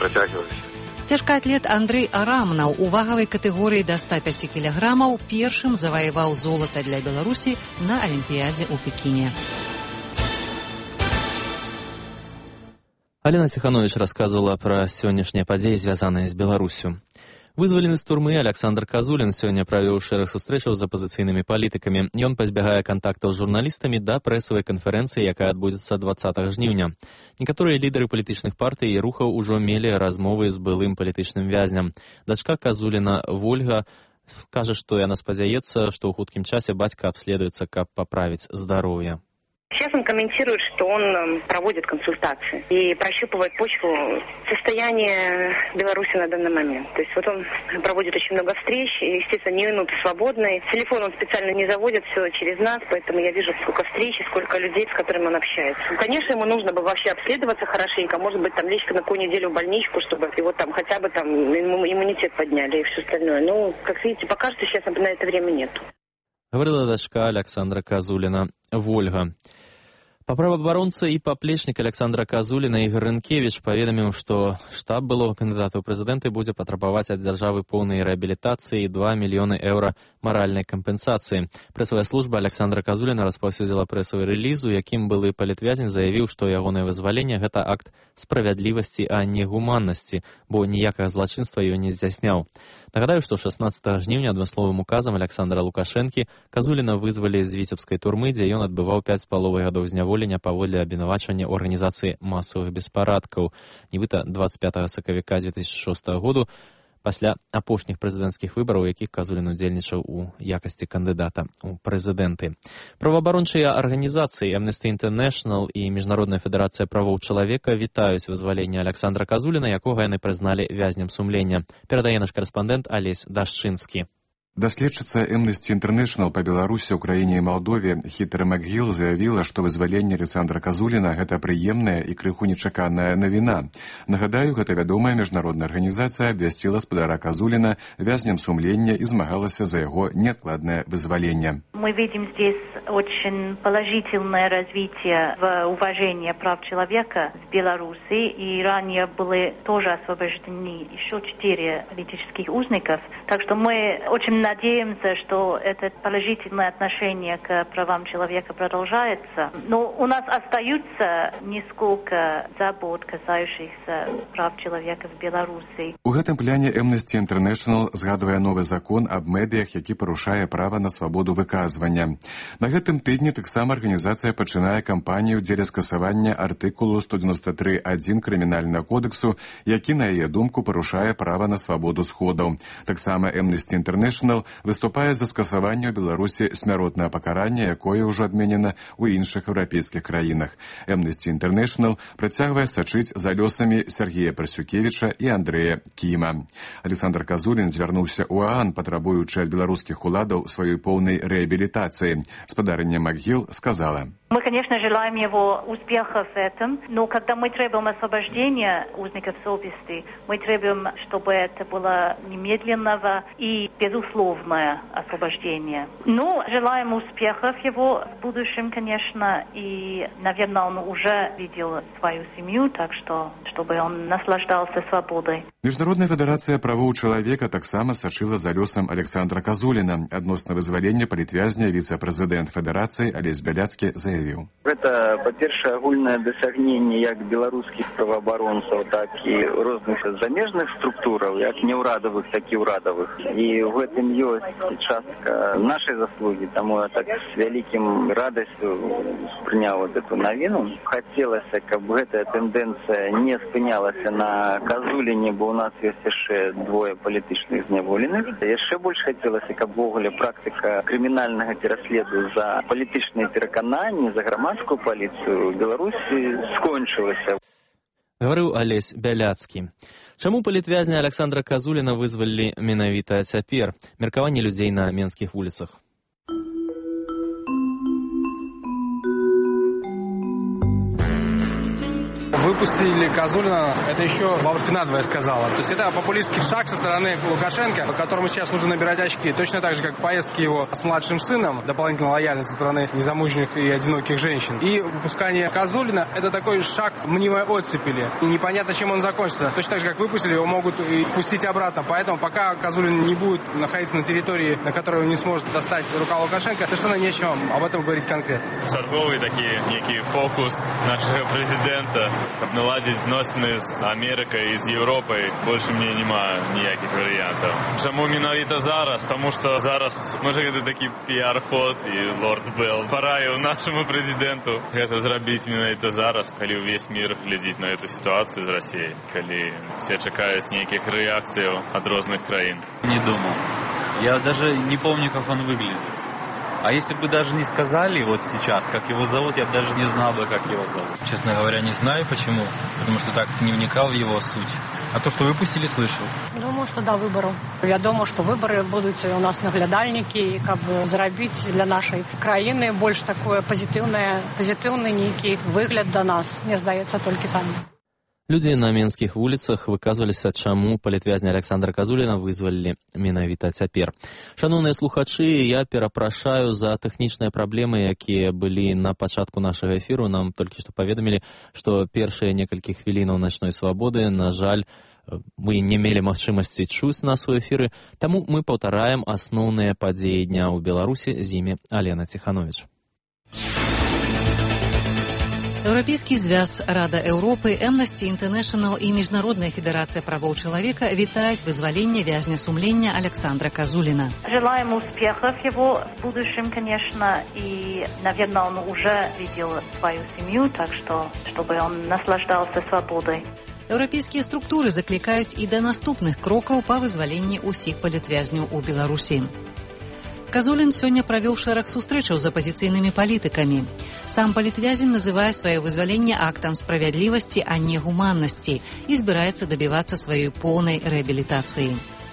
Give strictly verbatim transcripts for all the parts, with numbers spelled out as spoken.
працягвалася. Цяжкаатлет Андрэй Арамнаў у вагавай катэгорыі да ста пяці кілаграмаў першым заваяваў золата для Беларусі на Алімпіядзе ў Пекіне. Алена Сиханович рассказывала про сённяшнія падзеі, звязаныя з Беларусю. Вызвалены з турмы Александр Казулін сёння правёў шэраг сустрэчаў з апазіцыйнымі палітыкамі. Ён пазбягае кантактаў з журналістамі да прэсавай канферэнцыі, якая адбудзецца дваццатага жніўня. Некаторыя лідары палітычных партый і рухаў ужо мелі размовы з былым палітычным вязням. Дачка Казуліна Вольга кажа, што яна спадзяецца, што ў хуткім часе бацька абследуецца, каб паправіць здароўе. Сейчас он комментирует, что он проводит консультации и прощупывает почву состояния Беларуси на данный момент. То есть вот он проводит очень много встреч, и, естественно, не минуты свободные. Телефон он специально не заводит, все через нас, поэтому я вижу, сколько встреч и сколько людей, с которыми он общается. Конечно, ему нужно бы вообще обследоваться хорошенько, может быть, там лечь на какую неделю в больничку, чтобы его там хотя бы там иммунитет подняли и все остальное. Ну, как видите, пока что сейчас на это время нет. Говорила дочка Александра Казулина Вольга. Паправаабаронца і паплечнік Александра Казуліна Ігор Рынкевіч паведаміў, што штаб былога кандыдата ў прэзідэнты будзе патрабаваць ад дзяржавы поўнай рэабілітацыі і два мільёны еўра маральнай кампенсацыі. Прэсавая служба Александра Казуліна распаўсюдзіла прэсавы рэліз, у якім былы палітвязень заявіў, што ягонае вызваленне гэта акт справядлівасці, а не гуманнасці, бо ніякага злачынства ён не здзяйсняў. Нагадаю, што шаснаццатага жніўня адмысловым указам Александра Лукашэнкі Казуліна вызвалі з віцебскай турмы, дзе ён адбываў пяць з паловай гадоў зняволення паводле абвінавачвання ў арганізацыі масавых беспарадкаў. Нібыта дваццаць пятага сакавіка дзве тысячы шостага году пасля апошніх прэзідэнцкіх выбараў, у якіх Казулін удзельнічаў у якасці кандыдата ў прэзідэнты. Праваабарончыя арганізацыі Amnesty International і Міжнародная федэрацыя правоў чалавека вітаюць вызваленне Александра Казуліна, якога яны прызналі вязнем сумлення. Перадае наш карэспандэнт Алесь Дашчынскі. Даследчыца Amnesty International па Беларусі, Украіне і Малдове Хітер Макгіл заявіла, што вызваленне Александра Казуліна гэта прыемная і крыху нечаканая навіна. Нагадаю, гэта вядомая міжнародная арганізацыя абвясціла спадара Казуліна вязнем сумлення і змагалася за яго неадкладнае вызваленне. Мы видим здесь очень положительное развитие в уважении прав человека в Беларуси, и ранее были тоже освобождены еще четыре политических узников. Так что мы очень надеемся, что это положительное отношение к правам человека продолжается. Но у нас остаются несколько забот, касающихся прав человека в Беларуси. У гэтым пляне Amnesty International згадвае новы закон аб медыях, які парушае права на свабоду выказвання. На гэтым тыдні таксама арганізацыя пачынае кампанію дзеля скасавання артыкулу сто дзевяносто три адзін крымінальнага кодексу, які, на яе думку, парушае права на свабоду сходаў. Таксама Amnesty International выступае за скасаванне ў Беларусі смяротнае пакаранне, якое ўжо адменена ў іншых еўрапейскіх краінах. Amnesty International працягвае сачыць за лёсамі Сергея Прасюкевіча і Андрэя Кіма. Александр Казулін звярнуўся ў ААН, патрабуючы ад беларускіх уладаў сваёй поўнай рэабілітацыі. Спадарня Макгіл сказала: Мы, конечно, желаем его успехов в этом, но когда мы требуем освобождения узников совести, мы требуем, чтобы это было немедленного и безусловное освобождение. Ну, желаем успехов его в будущем, конечно, и, наверное, он уже видел свою семью, так что, чтобы он наслаждался свободой. Міжнародная федэрацыя правоў чалавека таксама сачыла за лёсам Александра Казуліна. Адносна вызвалення палітвязня віцэ-прэзідэнт федэрацыі Алесь Бяляцкі заявіў: Гэта, па-першае, агульнае дасягненне як беларускіх праваабаронцаў, так і розных замежных структураў, як неўрадавых, так і ўрадавых. І ў гэтым ёсць частка нашай заслугі, таму я так з вялікім радасцю спрыняў вот эту навіну. Хацелася, каб гэтая тэндэнцыя не спынялася на Казуліне, бо у нас ёсць яшчэ двое палітычных зняволеных. Яшчэ больш хацелася, каб увогуле практыка крымінальнага пераследу за палітычныя перакананні, за грамадскую паліцыю Беларусі скончылася. Гаварыў Алесь Бяляцкі. Чаму палітвязня Александра Казуліна вызвалілі менавіта цяпер? Меркаванне людзей на менскіх вуліцах. Вы выпустили Козулина, это еще бабушка надвое сказала. То есть это популистский шаг со стороны Лукашенко, по которому сейчас нужно набирать очки. Точно так же, как поездки его с младшим сыном, дополнительно лояльность со стороны незамужних и одиноких женщин. И выпускание Козулина – это такой шаг мнимой оттепели. И непонятно, чем он закончится. Точно так же, как выпустили, его могут и пустить обратно. Поэтому пока Козулин не будет находиться на территории, на которой он не сможет достать рука Лукашенко, совершенно нечего об этом говорить конкретно. Торговый такие некий фокус нашего президента, щоб наладити зносини з Америкою і з Європою. Більше мені немає ніяких варіантів. Чому іменно зараз? Тому що зараз, може, це такий піар-ход і лорд Белл порадив нашому президенту це зробити іменно зараз, коли весь мир глядить на цю ситуацію з Росією, коли всі чекають ніяких реакцій від різних країн. Не думав. Я даже не помню, как он выглядит. А если бы даже не сказали вот сейчас, как его зовут, я бы даже не знал бы, как его зовут. Честно говоря, не знаю почему, потому что так не вникал в его суть. А то, что выпустили, слышал. Думаю, что да, выбору. Я думаю, что выборы будут у нас наглядальники, и как бы заробить для нашей краины больше такое позитивное, позитивный некий выгляд до нас, мне здаецца, только там. Людзі на менскіх вуліцах выказваліся, чаму палітвязня Александра Козуліна вызвалілі менавіта цяпер. Шаноўныя слухачы, я перапрашаю за тэхнічныя праблемы, якія былі на пачатку нашага эфіру. Нам толькі што паведамілі, што першыя некалькі хвілінаў начной свабоды, на жаль, мы не мелі магчымасці чуць нас у эфіры, таму мы паўтараем асноўныя падзеі дня ў Беларусі. З імі Алена Ціханович. Еўрапейскі звяз, Рада Еўропы, Amnesty International і Міжнародная федэрацыя правоў чалавека вітаюць вызваленне вязня сумлення Александра Козулина. Желаем успехов его в будущем, конечно, и, наверное, он уже видел свою семью, так что, чтобы он наслаждался свободой. Еўрапейскія структуры заклікаюць і да наступных крокаў па вызваленні ўсіх палітвязняў у Беларусі. Козулин сёння правёў шэраг сустрэчаў з апазіцыйнымі палітыкамі. Сам палітвязень называе сваё вызваленне актам справядлівасці, а не гуманнасці, і збіраецца дабівацца сваёй поўнай рэабілітацыі.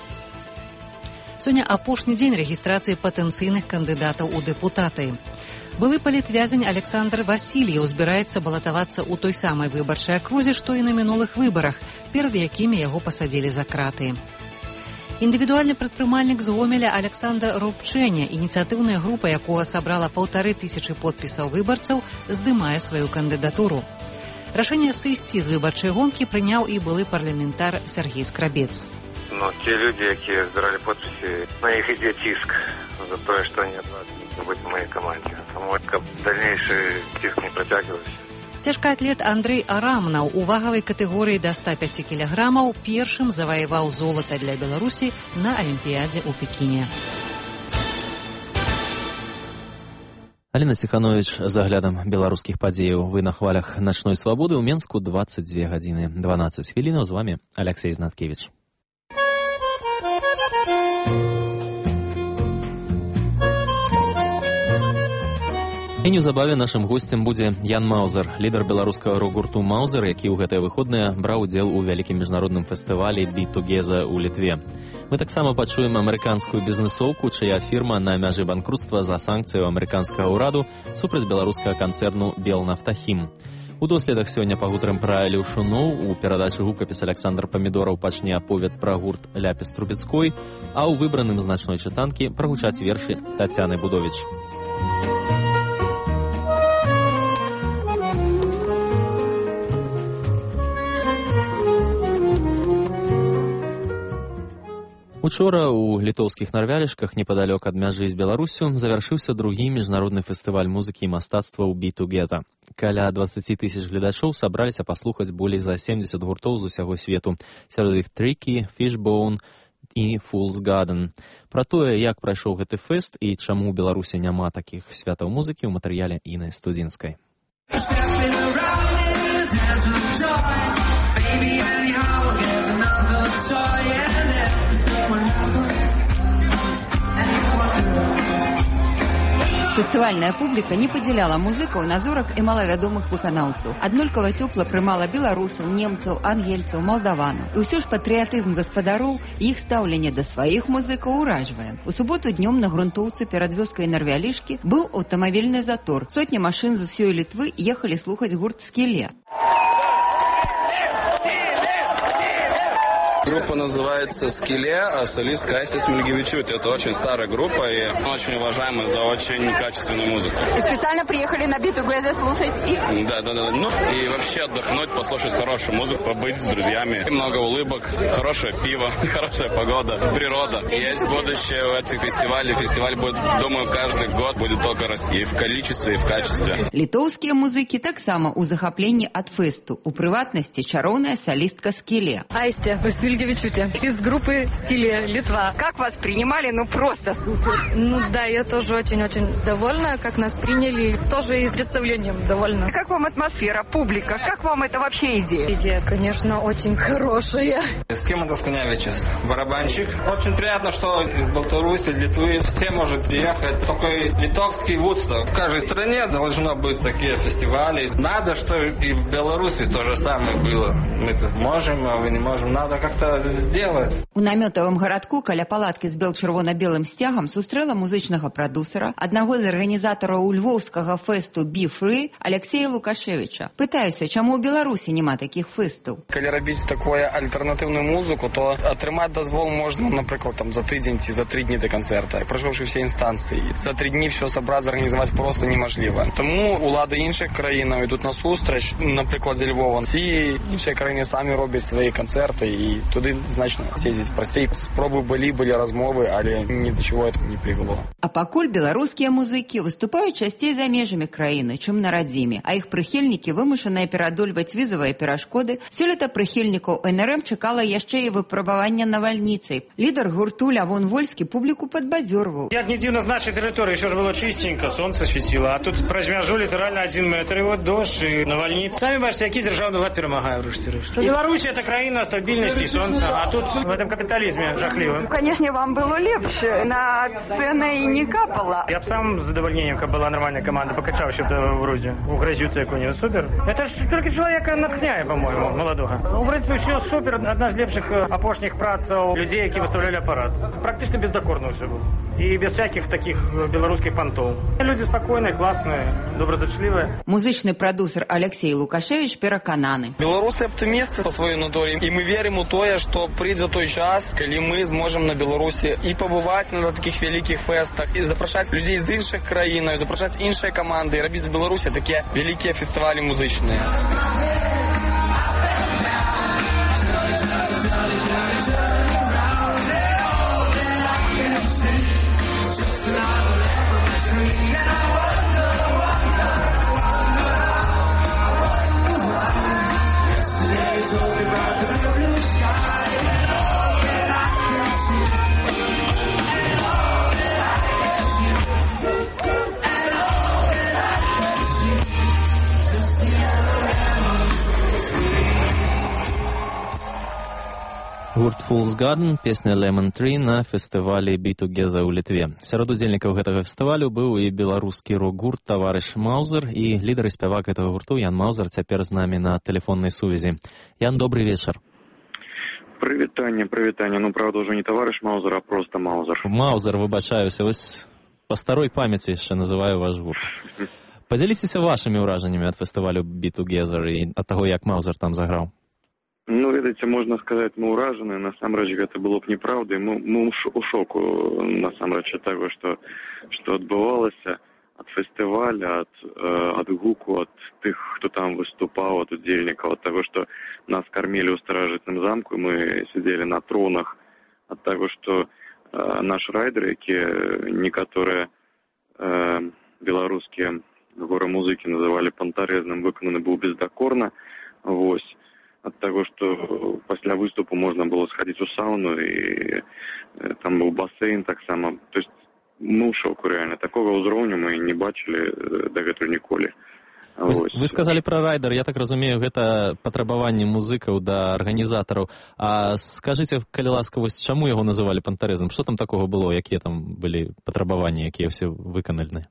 Сёння апошні дзень рэгістрацыі патэнцыйных кандыдатаў у дэпутаты. Былы палітвязень Александр Васильев збіраецца балатавацца ў той самай выбарчай акрузе, што і на мінулых выбарах, перад якімі яго пасадзілі за краты. Індывідуальны прадпрымальнік з Гомеля Александр Рубчэня, ініцыятыўная група якога сабрала паўтары тысячы подпісаў выбарцаў, здымае сваю кандыдатуру. Рашэнне сысці з выбарчай гонкі прыняў і былы парламентар Сергей Скрабец. Но те люди, якія збіралі подпісы, на іх ідзе ціск за тое, што они адважныя быць у маёй камандзе. Таму, каб дальнейшы ціск не працягваўся. Цяжкаатлет Андрэй Арамнаў у вагавай катэгорыі да ста пяці кілаграмаў першым заваяваў золата для Беларусі на Алімпіядзе ў Пекіне. Алена Ціханович з аглядам беларускіх падзеяў. Вы на хвалях начной свабоды. У Менску дваццаць дзве гадзіны дванаццаць хвілінаў. З вами Алексей Знаткевич. І неўзабаве нашым госцем будзе Ян Маузер, лідар беларускага рок-гурту «Маузер», які ў гэтыя выходныя браў удзел у вялікім міжнародным фестывалі «Be Together» ў Літве. Мы таксама пачуем амерыканскую бізнесоўку, чыя фірма на мяжы банкрутства за санкцыю амерыканскага ўраду супраць беларускага канцэрну «Белнафтахім». У доследах сёння пагутарым пра Леўшуноў, у перадачы гукапіс Александр Памідораў пачне аповед пра гурт Ляпіс Трубецкой, а ў выбраным з начной чытанкі прагучаць вершы Тацяны Будовіч. Учора у літоўскіх Нарвялішках, непадалёк ад мяжы з Беларусю, завяршыўся другі міжнародны фестываль музыкі і мастацтва ў Be Together. Каля дваццаць тысяч гледачоў сабраліся паслухаць болей за семдзесят гуртоў з усяго свету. Сярод іх Tricky, Fishbone і Fool's Garden. Пра тое, як прайшоў гэты фэст і чаму ў Беларусі няма такіх святаў музыкі, ў матэрыяле Іны Студзінскай. Фестывальная публіка не падзяляла музыкаў на зорак і малавядомых выканаўцаў. Аднолькава цёпла прымала беларусаў, немцаў, ангельцаў, малдаванаў. І ўсё ж патрыятызм гаспадароў і іх стаўленне да сваіх музыкаў уражвае. У суботу днём на грунтоўцы перад вёскай Нарвялішкі быў аўтамабільны затор. Сотні машын з усёй Літвы ехалі слухаць гурт «Скелет». Группа называется «Скеле», а солист Кастя Смельгевичут. Это очень старая группа и очень уважаемая за очень качественную музыку. И специально приехали на биту Гэза слушать их? Да, да, да. Ну и вообще отдохнуть, послушать хорошую музыку, побыть с друзьями. Много улыбок, хорошее пиво, хорошая погода, природа. Есть будущее у этих фестивалей. Фестиваль будет, думаю, каждый год будет только расти и в количестве, и в качестве. Літоўскія музыкі таксама ў захапленні ад фэсту. У прыватнасці чароўная солистка «Скеле». Настя Смельгевичуте из группы «Скеле», Литва. Как вас принимали? Ну просто супер. Ну да, я тоже очень-очень довольна, как нас приняли. Тоже и с представлением довольна. Как вам атмосфера, публика? Как вам это вообще идея? Идея, конечно, очень хорошая. С кем это Скунявичес? Барабанщик. Очень приятно, что из Беларуси, Литвы все может приехать. Такой литовский Вудсток. В каждой стране должно быть такие фестивали. Надо, что и в Беларуси то же самое было. Мы-то можем, а вы не можем. Надо как-то сделать. У намётавым гарадку каля палаткі з бел-чырвона-белым сцягам сустрэла музычнага прадусара, аднаго з арганізатараў львоўскага фэсту «Be Free» Алексея Лукашевича. Пытаюся, чаму ў Беларусі няма такіх фэстаў? Калі рабіць такое альтэрнатыўную музыку, то атрымаць дазвол можна, напрыклад, там, за тыдзень ці за тры дні да канцэрта, прайшоўшы ўсе інстанцыі. За тры дні все сабраць, арганізаваць проста немажліва. Таму улады іншых краінаў ідуць насустрач, напрыклад, з Львова. Ці іншыя краіны самі робяць свае канцэрты і туды значна съездзіць прасцей. Спробы былі, былі размовы, але ні да чаго это не прывяло. А пакуль беларускія музыкі выступаюць часцей за межамі краіны, чым на радзіме, а іх прыхільнікі вымушаныя пераадольваць візавыя перашкоды, сёлета прыхільнікаў эн эр эм чакала яшчэ і выпрабавання навальніцай. Лідар гурту Лявон Вольскі публіку падбадзёрваў. Як не дзіўна, з нашай тэрыторыі ўсё ж было чыстенька, сонца свяціла, а тут праз мяжу літаральна адзін метр, і вот дождж і навальніца. Самі бачыце, які дзяржаўны лад перамагае ўрэшце рэшт. Беларусь — это краіна стабільнасці і сонца, а тут в этом капіталізме жахліва. Конечно, вам было лепше, на сцена и не капала. Я б сам з задовольнением, как была нормальная команда, покачал что-то вроде у грозюца якую-нибудь. Супер. Это ж только человека натхняє, по-моему, молодого. Ну, в принципе, все супер. Одна з лепших апошніх працаў людей, які выставляли аппарат. Практично бездокорно все было. И без всяких таких белорусских понтов. Люди спокойные, классные, доброзачливые. Музычный продюсер Алексей Лукашевич перакананы. Белорусы оптимисты по своей натуре. И мы верим у тое, что придет той час, коли мы зможем на Беларуси и побывать на таких великих фестах, и запрошать людей из інших країн, и запрошать іншие команды, и робить в Беларуси такие великие фестивали музычные. Гурт Fool's Garden, песня Lemon Tree на фестывалі Be Together ў Літве. Сярод удзельнікаў гэтага фестывалю быў і беларускі рок-гурт «Таварыш Маузер», і лідар і спявак гэтага гурту Ян Маузер цяпер з намі на тэлефоннай сувязі. Ян, добрый вечар. Прывітанне, прывітанне. Ну, правда, ўжо не «Таварыш Маузер», а просто «Маузер». Маузер, выбачаюся. Вось па старой памяці яшчэ называю ваш гурт. Падзяліцеся вашымі ўражаннямі ад фестывалю Be Together і ад таго, як Маузер там заграў. Ну, ведаеце, можна сказаць, мы ўражаны. Насамрэч, гэта было б неправдай. Мы, мы у шоку, насамрэч, ад таго, што, што адбывалася ад фестываля, ад, ад гуку, ад тых, хто там выступаў, ад удзельнікаў, ад таго, што нас кармілі ў старажытным замку, мы сидзелі на тронах, ад таго, што э, наш райдер, якія некаторыя э, беларускія горамузыкі называлі пантарэзным, выкананы быў бездакорна. Вось. Ад таго, што пасля выступу можна было схадзіць у сауну, і там быў басейн таксама. То есть, ну, шоку реально. Такога ўзроўню мы не бачылі дагэтуль ніколі. Вы, вы сказалі пра райдер, я так разумею, гэта патрабаванне музыкаў да арганізатараў. А скажыце, калі ласка, вось чаму яго называлі пантарэзным? Што там такога было? Якія там былі патрабаванні, якія ўсе выканальныя?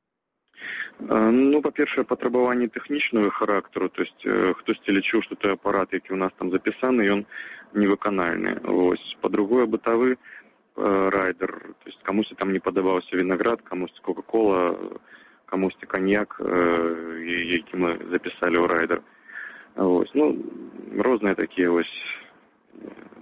Ну, па-першае, патрабаванні тэхнічнага характару, то есть хтосьці лічыў, што той апарат, які ў нас там запісаны, ён невыканальны. Вось. Па-другое, бытавы райдер, то есть камусьці там не падабаўся вінаград, камусьці кока-кола, камусьці каньяк, які мы запісалі ў райдер. Вось. Ну, розныя такія вось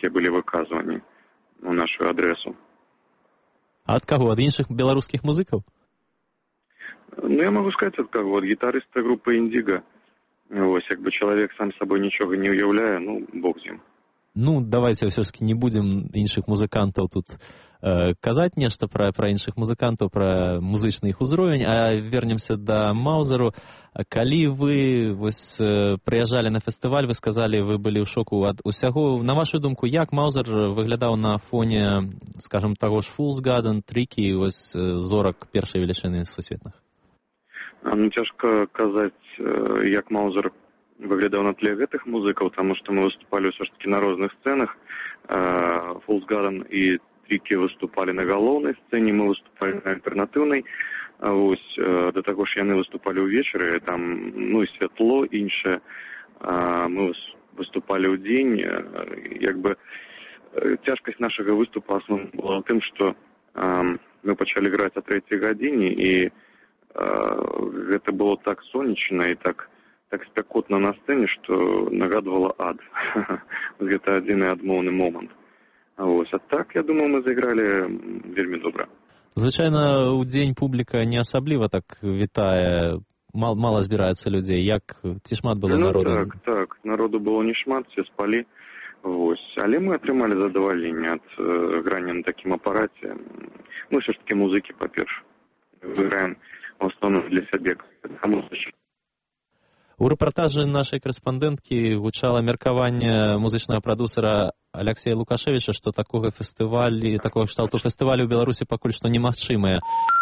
якія былі выказванні у нашу адресу. А ад каго? Ад іншых беларускіх музыкаў? Ну, я могу сказаць, ад каго? Ад гітарыста групы «Індзіга». Вось, як бы чалавек сам сабой нічога не ўяўляе, ну, бог з ім. Ну, давайте все-таки не будем іншых музыкантаў тут э, казаць нешта пра, пра іншых музыкантаў, пра музычны іх узровень, а вернемся да Маузеру. Калі вы вось, э, прыязджалі на фестываль, вы сказалі, вы былі ў шоку ад усяго. На вашу думку, як Маузер выглядаў на фоне, скажем, таго ж Fool's Garden, Трікі, вось, зорак першай велічыны сусветных? Ну, цяжка казаць, як Маузер выглядаў на тле гэтых музыкаў, таму што мы выступалі ўсё ж такі на розных сцэнах. Fool's Garden і Трікі выступалі на галоўнай сцэне, мы выступалі на альтэрнатыўнай. Вось, да таго ж яны выступалі ўвечары, там, ну, і святло іншае. Мы выступалі ў дзень. Як бы цяжкасць нашага выступа асноўна была ў тым, што мы пачалі граць о трэцяй гадзіне, і гэта было так сонечна і так так спякотна на сцэне, што нагадвала ад. Гэта адзіны адмоўны момант. Вось. А так, я думаю, мы зайгралі вельмі добра. Звычайна, у дзень публіка не асабліва так вітае, мал, мала збіраецца людзей. Як, ці шмат было ну, народу? Так, так, народу было не шмат, все спалі. Вось. Але мы атрымалі задавальненне ад э, грання на такім апараце. Ну, ўсё ж такі музыкі, па-перше. Выграем в основном для сябе. У рэпартажы нашай корэспандэнткі гучала меркаванне музычнага прадусера Аляксея Лукашевіча, што такога фестывалю, такога кшталту фестывалю ў Беларусі пакуль што немагчымыя.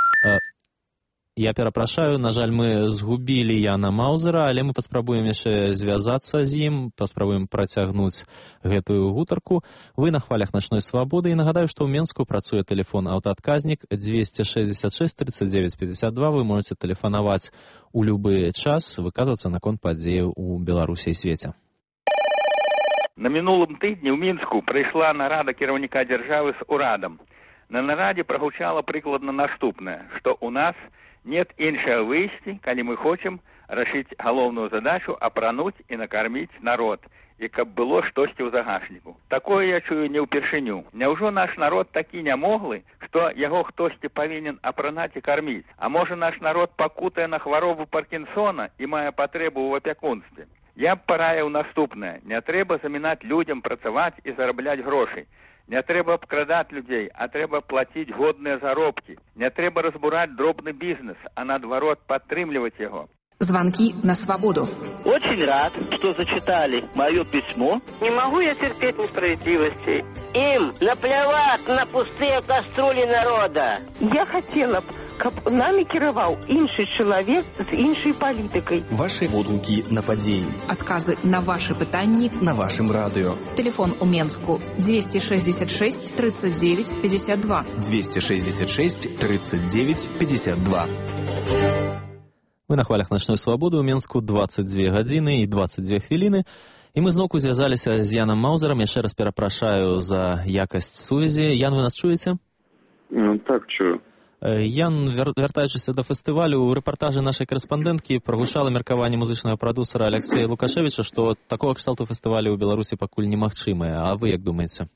Я перапрашаю, на жаль, мы згубілі Яна Маузера, але мы паспрабуем яшчэ звязацца з ім, паспрабуем працягнуць гэтую гутарку. Вы на хвалях начной свабоды, і нагадаю, што ў Менску працуе тэлефон аўтаадказнік дзвесце шэсцьдзесят шэсць тридцать девять пятьдесят два. Вы можете тэлефанаваць у любы час, выказвацца наконт падзеяў у Беларусі і свеце. На мінулым тыдні ў Мінску прыйшла нарада кіраўніка дзяржавы з урадам. На нарадзе прагучала прыкладна наступнае, што ў нас нет іншага выйсці, калі мы хочам рашыць галоўную задачу апрануць і накарміць народ, і каб было штосьці ў загашніку. Такое я чую не ўпершыню. Няўжо наш народ такі нямоглы, што яго хтосьці павінен апранаць і карміць? А можа наш народ пакутае на хваробу Паркінсона і мае патрэбу ў апякунстве? Я б параіў наступнае. Не трэба замінаць людзям працаваць і зарабляць грошай. Не трэба абкрадаць людзей, а трэба плаціць годныя заробкі. Не трэба разбураць дробны бізнес, а наадварот падтрымліваць яго. Звонки на свободу. Очень рад, что зачитали мое письмо. Не могу я терпеть несправедливости. Им наплевать на пустые кастрюли народа. Я хотела б, каб нами кіраваў іншы чалавек з іншай палітыкай. Ваши водгукі на падзеі. Адказы на ваши пытанні на вашым радыё. Телефон у Менску двести шестьдесят шесть тридцать девять пятьдесят два. двести шестьдесят шесть тридцать девять пятьдесят два. Вы на хвалях начной свабоды ў Менску двадцать две гадзіны і двадцать две хвіліны. І мы зноўку звязаліся з Яном Маузерам. Яшчэ раз перапрашаю за якасць сувязі. Ян, вы нас чуеце? Ну, так, чую. Ян, вяртаючыся да фестывалю, у рэпартажы нашай корэспандэнткі прагучала меркаванне музычнага прадусера Аляксея Лукашевіча, што такога кшталту фестывалю ў Беларусі пакуль немагчымае. А вы як думаеце?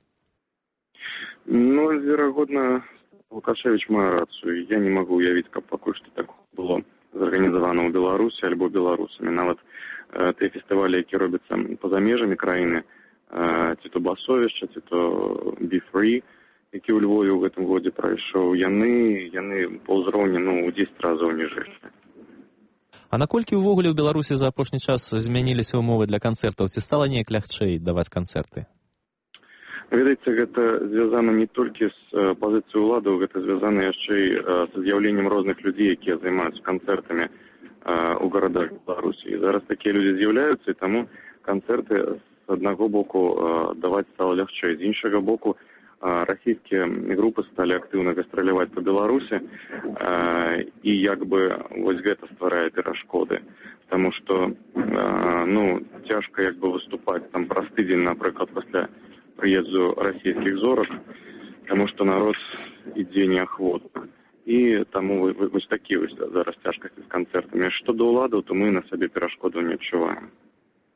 Ну, верагодна, Лукашевіч мае рацыю. Я не магу уявіць, каб пакуль што так было зарганізавана ў Беларусі альбо беларусамі. Нават э, тыя фестывалі, які робяцца па-за межамі краіны, э, ці то Басовішча, ці то Be Free, які ў Львове ў гэтым годзе прайшоў, яны, яны па ўзроўні, ну, у дзесяць разоў ніжэйшыя. А наколькі ўвогуле ў Беларусі за апошні час змяніліся ўмовы для канцэртаў? Ці стала неяк лягчэй даваць канцэрты? Ведаеце, гэта звязана не толькі з пазіцыяй уладаў, гэта звязана яшчэ і са з'яўленнем розных людзей, якія займаюцца канцэртамі ў гарадах Беларусі. І зараз такія людзі з'яўляюцца, і таму канцэрты з аднаго боку даваць стала лягчэй. З іншага боку, расійскія групы сталі актыўна гастраляваць па Беларусі, і як бы вось гэта стварае перашкоды. Таму што, ну, цяжка як бы выступаць там праз тыдзень, напрыклад, пасля прыезду расійскіх зорак, таму што народ ідзе неахвотна. І таму вось такі вось зараз цяжкасці з канцэртамі. Што да ўладаў, то мы на сабе перашкоду не адчуваем.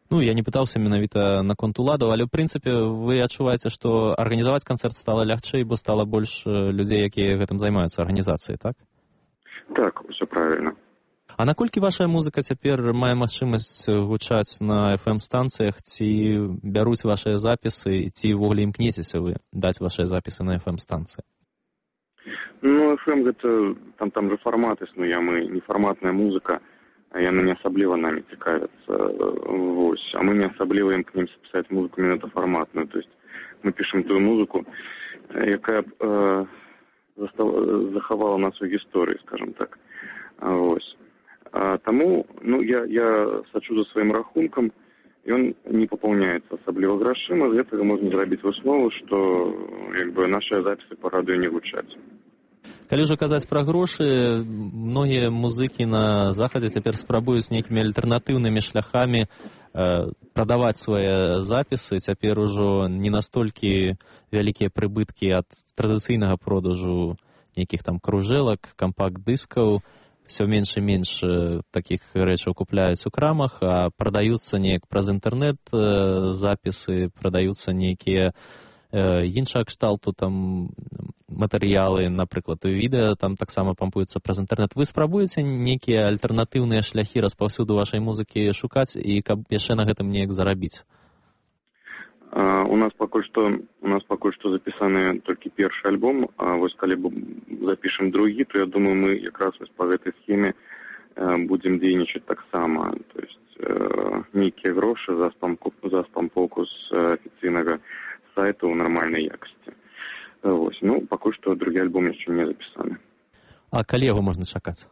Ну, я не пытаўся менавіта наконт уладаў, але, ў прынцыпе, вы адчуваеце, што арганізаваць канцэрт стала лягчэй, бо стала больш людзей, якія гэтым займаюцца, арганізацыяй, так? Так, усё правільна. А наколькі вашая музыка цяпер мае магчымасць гучаць на эф эм-станцыях, ці бяруць вашыя запісы, ці ўвогуле імкнецеся вы даць вашыя запісы на эф эм-станцыі? Ну, эф эм гэта, там, там же фармат існуе, мы нефарматная музыка, яны не асабліва намі цікавяцца, вось, а мы не асабліва імкнемся пісаць музыку менавіта фарматную, то есть мы пішам тую музыку, якая э, захавала нас у гісторыі, скажем так, вось. А таму, ну, я, я сачу за сваім рахункам, ён не папаўняецца асабліва грашыма, з гэтага можна зрабіць выснову, што, як бы, нашыя запісы па радыё не гучаць. Калі ўжо казаць пра грошы, многія музыкі на захадзе цяпер спрабуюць нейкімі альтэрнатыўнымі шляхамі э, прадаваць свае запісы. Цяпер ужо не настолькі вялікія прыбыткі ад традыцыйнага продажу нейкіх там кружэлак, кампакт-дыскаў. Все менш і менш такіх рэчаў купляюць у крамах, а прадаюцца неяк праз інтэрнэт запісы, прадаюцца нейкія іншага кшталту там матэрыялы, напрыклад, відэа там таксама пампуюцца праз інтэрнэт. Вы спрабуеце нейкія альтэрнатыўныя шляхі распаўсюду вашай музыкі шукаць і каб яшчэ на гэтым неяк зарабіць? Uh, у нас пакуль што у нас пакуль што запісаны толькі першы альбом, а вось калі запішам другі, то я думаю, мы якраз вось па гэтай схеме uh, будзем дзейнічаць таксама. То есть uh, нейкія грошы за спампоўку, за спампоўку з uh, афіцыйнага сайта ў нармальнай якасці. Uh, вось. Ну, пакуль што другі альбом яшчэ не запісаны. А калі яго можна чакаць?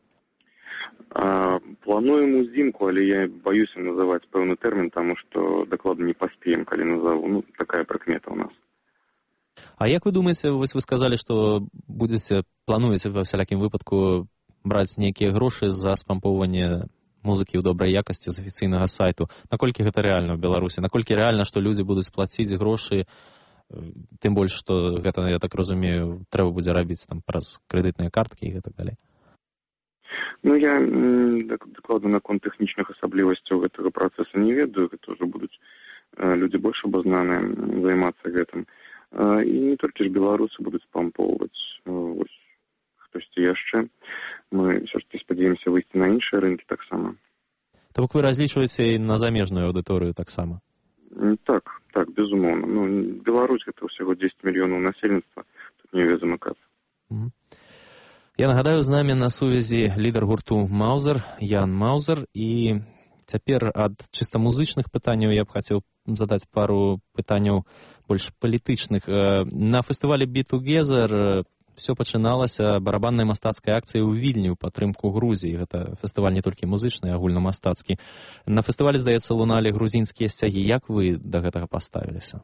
А, плануем узімку, але я баюся называць пэўны тэрмін, таму што дакладна не паспеем, калі назову. Ну, такая прыкмета ў нас. А як вы думаеце, вось вы сказалі, што будзеце, плануеце ва всялякім выпадку браць нейкія грошы за спампоўванне музыкі ў добрай якасці з афіцыйнага сайту. Наколькі гэта рэальна ў Беларусі? Наколькі рэальна, што людзі будуць плаціць грошы, тым больш, што гэта, я так разумею, трэба будзе рабіць там праз крэдытныя карткі і гэтак далей? Ну, я дакладна наконт тэхнічных асаблівасцяў гэтага працэса не ведаю, гэта ўжо будуць людзі больш абазнаныя займацца гэтым. І не толькі ж беларусы будуць спампоўваць, вось, хтосьці яшчэ. Мы ўсё ж такі спадзяёмся выйсці на іншыя рынкі таксама. То бок вы разлічваеце і на замежную аўдыторыю таксама? Так, так, безумоўна. Ну, Беларусь гэта ўсяго дзесяць мільёнаў насельніцтва, тут не ве замыкацца. Mm-hmm. Я нагадаю, з намі на сувязі лідар гурту «Маузер» Ян Маузер. І цяпер ад чыста музычных пытанняў я б хацеў задаць пару пытанняў больш палітычных. На фестывалі «Be Together» все пачыналася барабаннай мастацкай акцыяй у Вільні ў падтрымку Грузіі. Гэта фестываль не толькі музычны, а агульнамастацкі. На фестывалі, здаецца, луналі грузінскія сцягі. Як вы да гэтага паставіліся?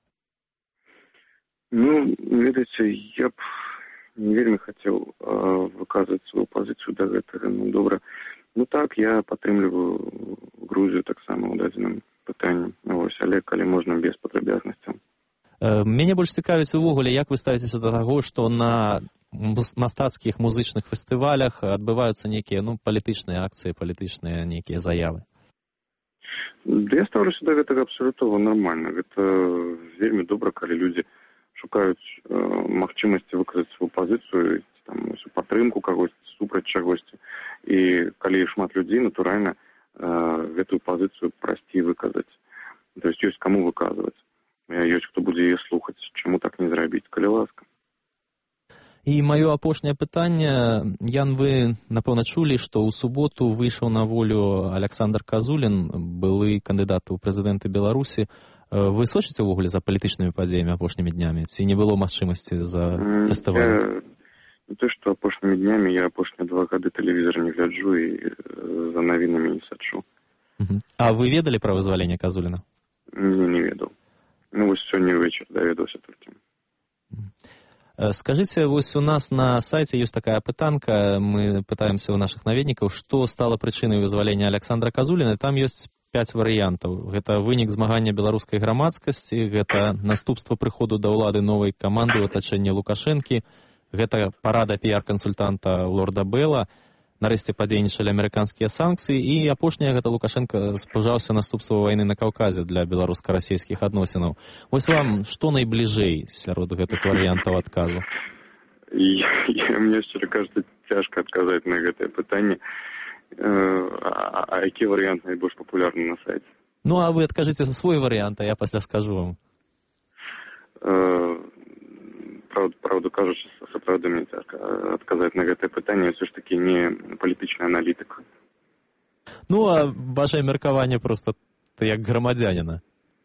Ну, ведаеце, я б не вельмі хацеў э, выказваць сваю пазіцыю да гэтага. Ну, добра. Ну так, я падтрымліваю Грузію таксама ў дадзеным пытанні. Вось, але калі можна без падрабязнасцяў. Э, мяне больш цікавіць увогуле, як вы ставіцеся да таго, што на мастацкіх музычных фестывалях адбываюцца нейкія, ну, палітычныя акцыі, палітычныя нейкія заявы? Да я ставлюся да гэтага абсалютова нармальна. Гэта вельмі добра, калі людзі шукаюць э, магчымасці выказаць сваю пазіцыю, там, падтрымку кагосьці, супраць чагосьці. І калі шмат людзей, натуральна, э, гэтую пазіцыю прасцей выказаць. То есть ёсць каму выказваць. Ёсць хто будзе яе слухаць. Чаму так не зрабіць, калі ласка? І маё апошняе пытанне. Ян, вы, напэўна, чулі, што ў суботу выйшаў на волю Александр Казулін, былы кандыдат у прэзідэнты Беларусі. Вы сочыце ўвогуле за палітычнымі падзеямі апошнімі днямі? Ці не было магчымасці за фестываль? Не то, што апошнімі днямі, я апошнія два гады тэлевізор не гляджу і за навінамі не сачу. Uh-huh. А вы ведалі пра вызваленне Казуліна? Не, не ведаў. Ну, вось сёння ўвечар даведаўся толькі. Uh-huh. Скажыце, вось у нас на сайце ёсць такая пытанка, мы пытаемся ў нашых наведнікаў, што стала прычынай вызвалення Александра Казуліна, там ёсць пяць варыянтаў. Гэта вынік змагання беларускай грамадскасці, гэта наступства прыходу да ўлады новай каманды ў атачэнні Лукашэнкі, гэта парада піяр-кансультанта лорда Белла, Нарэшце падзейнічалі амерыканскія санкцыі, і апошняе гэта Лукашенко спужаўся наступстваў вайны на Каўказе для беларуска-расійскіх адносінаў. Вось вам што найбліжэй сярод гэтых варыянтаў адказу? І, і мне шчыра кажется, цяжка адказаць на гэтае пытанне. А, а які варыянт найбольш папулярны на сайце? Ну, а вы адкажыце за свой варыянт, а я пасля скажу вам. Правда, правду кажучы, сапраўды мне цяжка адказаць на гэтае пытанне, ўсё ж такі не палітычны аналітык. Ну, а вашае меркаванне проста як грамадзяніна?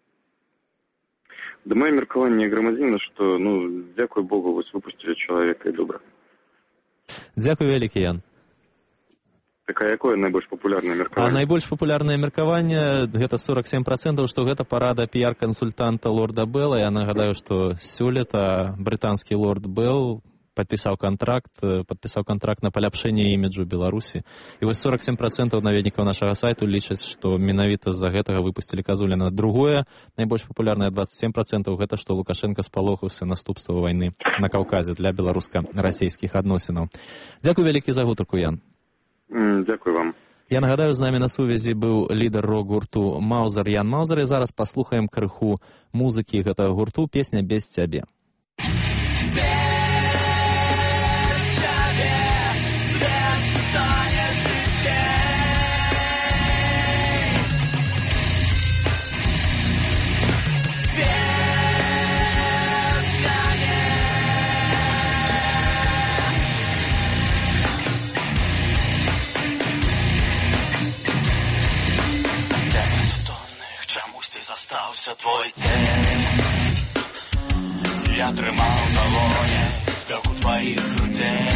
Да маё меркаванне грамадзяніна, што, ну, дзякуй Богу, вось выпусцілі чалавека, і добра. Дзякуй вялікі, Ян. Так, а якое найбольш папулярнае меркаванне? А найбольш папулярнае меркаванне, гэта сорок сем процентаў, што гэта парада піар-кансультанта лорда Белла. Я нагадаю, што сёлета брытанскі лорд Белл падпісаў кантракт, падпісаў кантракт на паляпшэнне іміджу Беларусі. І вось сорок сем процентаў наведнікаў нашага сайту лічаць, што менавіта з-за гэтага выпусцілі Казуліна. Другое, найбольш папулярнае двадцать семь процентаў, гэта што Лукашенко спалохаўся наступстваў вайны на Каўказе для беларуска-расійскіх адносінаў. Дзякуй вялікі за гутарку, Ян. Дзякуй вам. Я нагадаю, з намі на сувязі быў лідар рок-гурту Маузер Ян Маузер, і зараз паслухаем крыху музыкі гэтага гурту, песня «Без цябе». Застаўся твой цень. Я трымаў далоне спёку тваіх грудзей.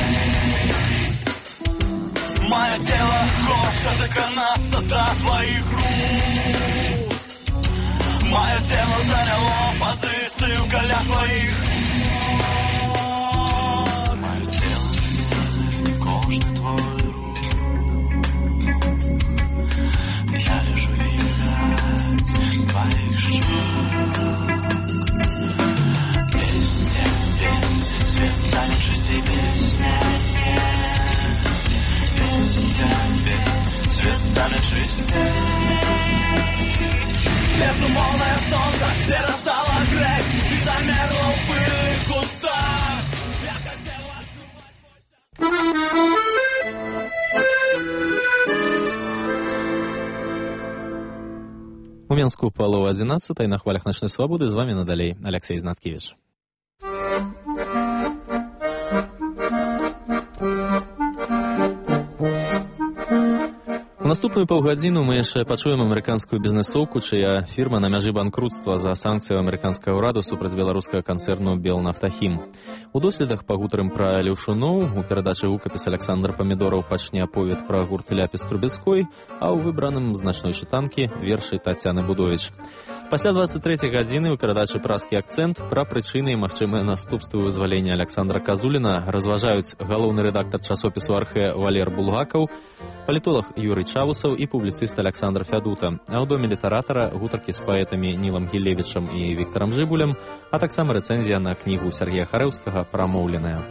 Маё цела хоча дакранацца да тваіх рук. Маё цела заняло пазіцыю каля тваіх ног. Маё цела і кожны твой рух. Я лежу і глядзь з тваіх шчок. Без цябе свет стане чысцей без мяне. Без цябе свет стане чысцей. Безумоўнае сонца перастала грэць і замерла ў пыльных кустах. Я хацела адчуваць. У Менску палова адзінаццатай на хвалях начной свабоды. З вамі надалей Алексей Знаткевич. У наступную паўгадзіну мы яшчэ пачуем амерыканскую бізнесоўку, чыя фірма на мяжы банкрутства за санкцыяў амерыканскага ўраду супраць беларускага канцэрну «Белнафтахім». У доследах пагутарым пра леўшуноў, у перадачы «Гукапіс» Александр Памідораў пачне аповед пра гурт «Ляпіс Трубецкой», а ў выбраным з начной чытанкі вершы Тацяны Будовіч. Пасля двадцать трэцяй гадзіны ў перадачы «Праскі акцэнт» пра прычыны і магчымыя наступствы вызвалення Александра Казуліна разважаюць галоўны рэдактар часопісу «Архэ» Валер Булгакаў, палітолог Юрый Чавусаў і публіцыст Александр Фядута. А ў доме літаратара гутаркі з паэтамі Нілам Гілевічам і Віктарам Жыбулем, а таксама рэцэнзія на кнігу Сергея Харэўскага «Прамоўленая».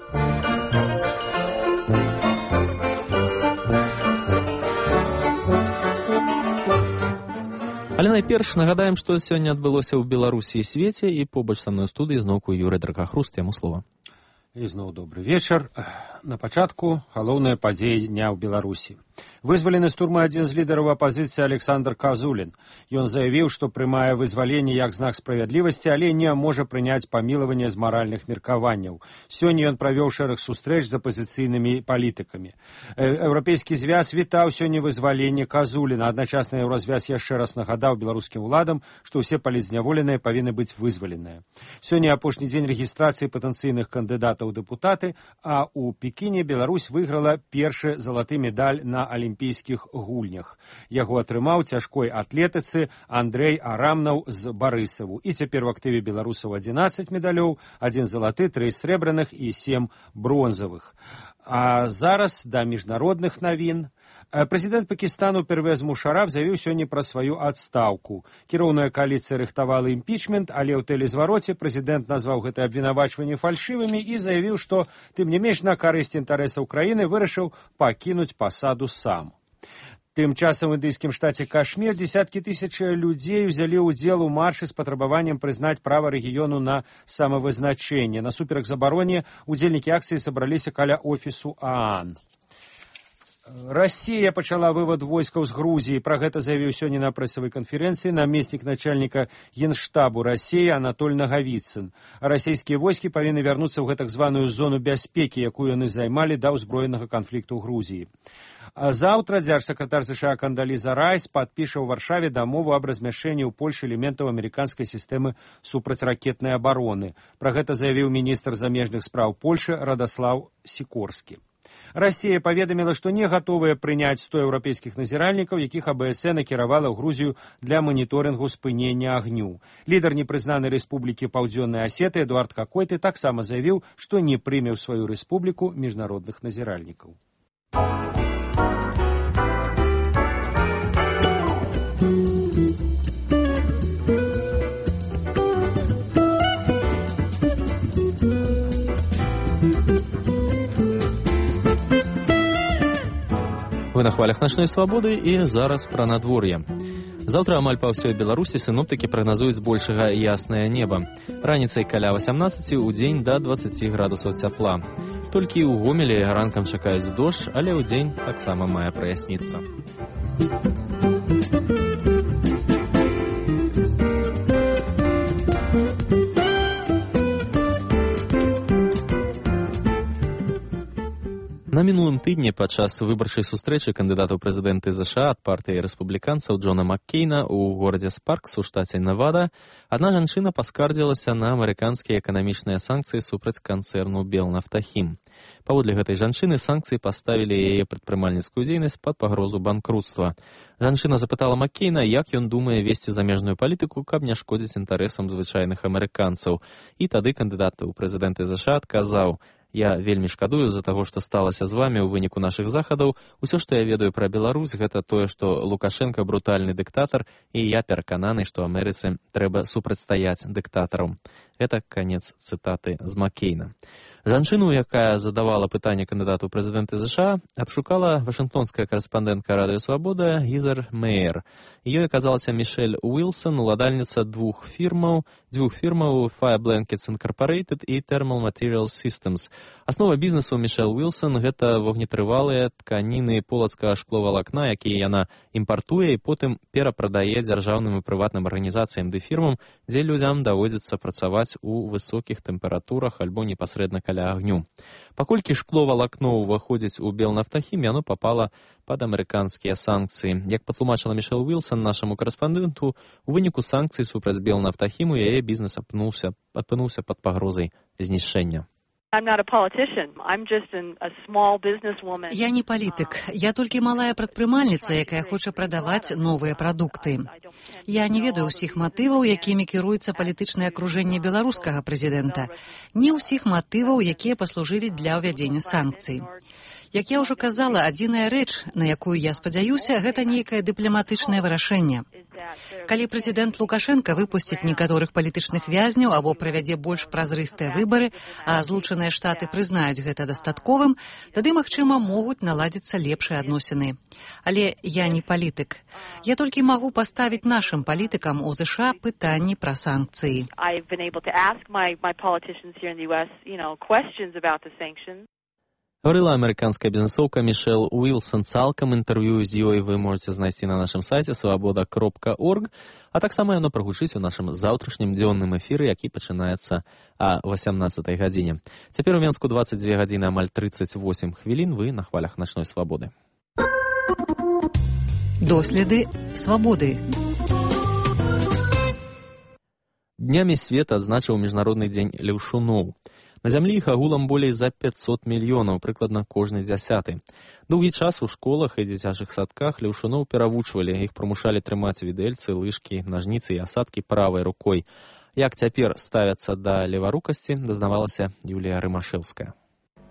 Але найперш нагадаем, што сёння адбылося ў Беларусі і свеце, і побач са мной у студыі зноўку Юрый Дракахруст, яму слова. І зноў добры вечар. На пачатку галоўныя падзеі дня ў Беларусі. Вызвалены з турмы адзін з лідараў апазіцыі Александр Казулін. Ён заявіў, што прымае вызваленне як знак справядлівасці, але не можа прыняць памілаванне з маральных меркаванняў. Сёння ён правёў шэраг сустрэч з апазіцыйнымі палітыкамі. Еўрапейскі звяз вітаў сёння вызваленне Казуліна. Адначасна Еўразвяз яшчэ раз нагадаў беларускім уладам, што ўсе палітзняволеныя павінны быць вызваленыя. Сёння апошні дзень рэгістрацыі патэнцыйных кандыдатаў у дэпутаты, а ў Пекіне Беларусь выйграла першы залаты медаль на алімпійскіх гульнях. Яго атрымаў цяжкой атлетыцы Андрэй Арамнаў з Барысаву. І цяпер у актыве беларусаў адзінаццаць медалёў, адзін залаты, тры срэбраных і сем бронзавых. А зараз да міжнародных навін. Прэзідэнт Пакістану Первез Мушараф заявіў сёння пра сваю адстаўку. Кіроўная кааліцыя рыхтавала імпічмент, але ў тэлезвароце прэзідэнт назваў гэтыя абвінавачванні фальшывымі і заявіў, што тым не менш на карысць інтарэсаў краіны вырашыў пакінуць пасаду сам. Тым часам у індыйскім штаце Кашмір дзесяткі тысяч людзей узялі ўдзел у маршы з патрабаваннем прызнаць права рэгіёну на самавызначэнне. Насуперак забароне удзельнікі акцыі сабраліся каля офісу ААН. Расія пачала вывад войскаў з Грузіі. Пра гэта заявіў сёння на прэсавай канферэнцыі намеснік начальніка генштабу Расіі Анатоль Нагавіцын. Расійскія войскі павінны вярнуцца ў гэтак званую зону бяспекі, якую яны займалі да ўзброенага канфлікту ў Грузіі. А заўтра дзяржсакратар США Кандаліза Райс падпіша ў Варшаве дамову аб размяшчэнні ў Польшы элементаў амерыканскай сістэмы супрацьракетнай абароны. Пра гэта заявіў міністр замежных спраў Польшы Радаслаў Сікорскі. Расія паведаміла, што не гатовая прыняць сто еўрапейскіх назіральнікаў, якіх АБС накіравала ў Грузію для маніторынгу спынення агню. Лідар непрызнанай рэспублікі Паўдзённай Асеты Эдуард Какойты таксама заявіў, што не прыме ў сваю рэспубліку міжнародных назіральнікаў. Вы на хвалях начной свабоды і зараз пра надвор'е. Заўтра амаль па ўсёй Беларусі сіноптыкі прагназуюць збольшага яснае неба. Раніцай каля васямнаццаці, удзень да дваццаці градусаў цяпла. Толькі ў Гомелі ранкам чакаюць дождж, але ўдзень таксама мае праясніцца. На мінулым тыдні падчас выбарчай сустрэчы кандыдатаў прэзідэнты ЗША ад партыі рэспубліканцаў Джона Маккейна ў горадзе Спаркс у штаце Невада адна жанчына паскардзілася на амерыканскія эканамічныя санкцыі супраць канцэрну Белнафтахім. Паводле гэтай жанчыны санкцыі паставілі яе прадпрымальніцкую дзейнасць пад пагрозу банкрутства. Жанчына запытала Маккейна, як ён думае весці замежную палітыку, каб не шкодзіць інтарэсам звычайных амерыканцаў. І тады кандыдат у прэзідэнты ЗША адказаў: «Я вельмі шкадую з-за таго, што сталася з вамі ў выніку нашых захадаў. Усё, што я ведаю пра Беларусь, гэта тое, што Лукашенка брутальны дыктатар, і я перакананы, што Амерыцы трэба супрацьстаяць дыктатарам». Это канец цытаты з Маккейна. Жанчыну, якая задавала пытанне кандыдату ў прэзідэнты ЗША, абшукала вашынгтонская карэспандэнтка Радыё Свабода Гізер Меер. Ёй аказалася Мішэль Уилсон, уладальніца двух фірмаў, дзвюх фірмаў Fire Blankets Incorporated і Thermal Materials Systems. Аснова бізнесу Мішэль Уилсон — гэта вогнетрывалыя тканіны полацкага шкловалакна, якія яна імпартуе і потым перапрадае дзяржаўным і прыватным арганізацыям ды фірмам, дзе людзям даводзіцца працаваць у высокіх тэмпературах альбо непасрэдна каля агню. Паколькі шкловалакно ўваходзіць у Белнафтахім, яно папала пад амерыканскія санкцыі. Як патлумачыла Мішэль Уилсон нашаму карэспандэнту, у выніку санкцый супраць Белнафтахіму яе бізнес апынуўся, апынуўся пад пагрозай знішчэння. Я не палітык. Я толькі малая прадпрымальніца, якая хоча прадаваць новыя прадукты. Я не ведаю ўсіх матываў, якімі кіруецца палітычнае акружэнне беларускага прэзідэнта, не ўсіх матываў, якія паслужылі для ўвядзення санкцый. Як я ўжо казала, адзіная рэч, на якую я спадзяюся, гэта нейкае дыпламатычнае вырашэнне. Калі прэзідэнт Лукашенка выпусціць некаторых палітычных вязняў або правядзе больш празрыстыя выбары, а Злучаныя Штаты прызнаюць гэта дастатковым, тады, магчыма, могуць наладзіцца лепшыя адносіны. Але я не палітык. Я толькі магу паставіць нашым палітыкам у ЗША пытанні пра санкцыі. Гаварыла амерыканская бізнесоўка Мішэль Уилсон. Цалкам інтэрв'ю з ёй вы можаце знайсці на нашым сайце свабода кропка орг, а таксама яно прагучыць у нашым заўтрашнім дзённым эфіры, які пачынаецца а васямнаццатай гадзіне. Цяпер у Менску дваццаць дзве гадзіны амаль трыццаць восем хвілін. Вы на хвалях начной свабоды. Доследы свабоды. Днямі свет адзначыў міжнародны дзень леўшуноў. На зямлі іх агулам болей за пятьсот мільёнаў, прыкладна кожны дзясяты. Доўгі час у школах і дзіцячых садках леўшуноў перавучвалі, іх прымушалі трымаць відэльцы, лыжкі, нажніцы і асадкі правай рукой. Як цяпер ставяцца да леварукасці, дазнавалася Юлія Рымашэўская.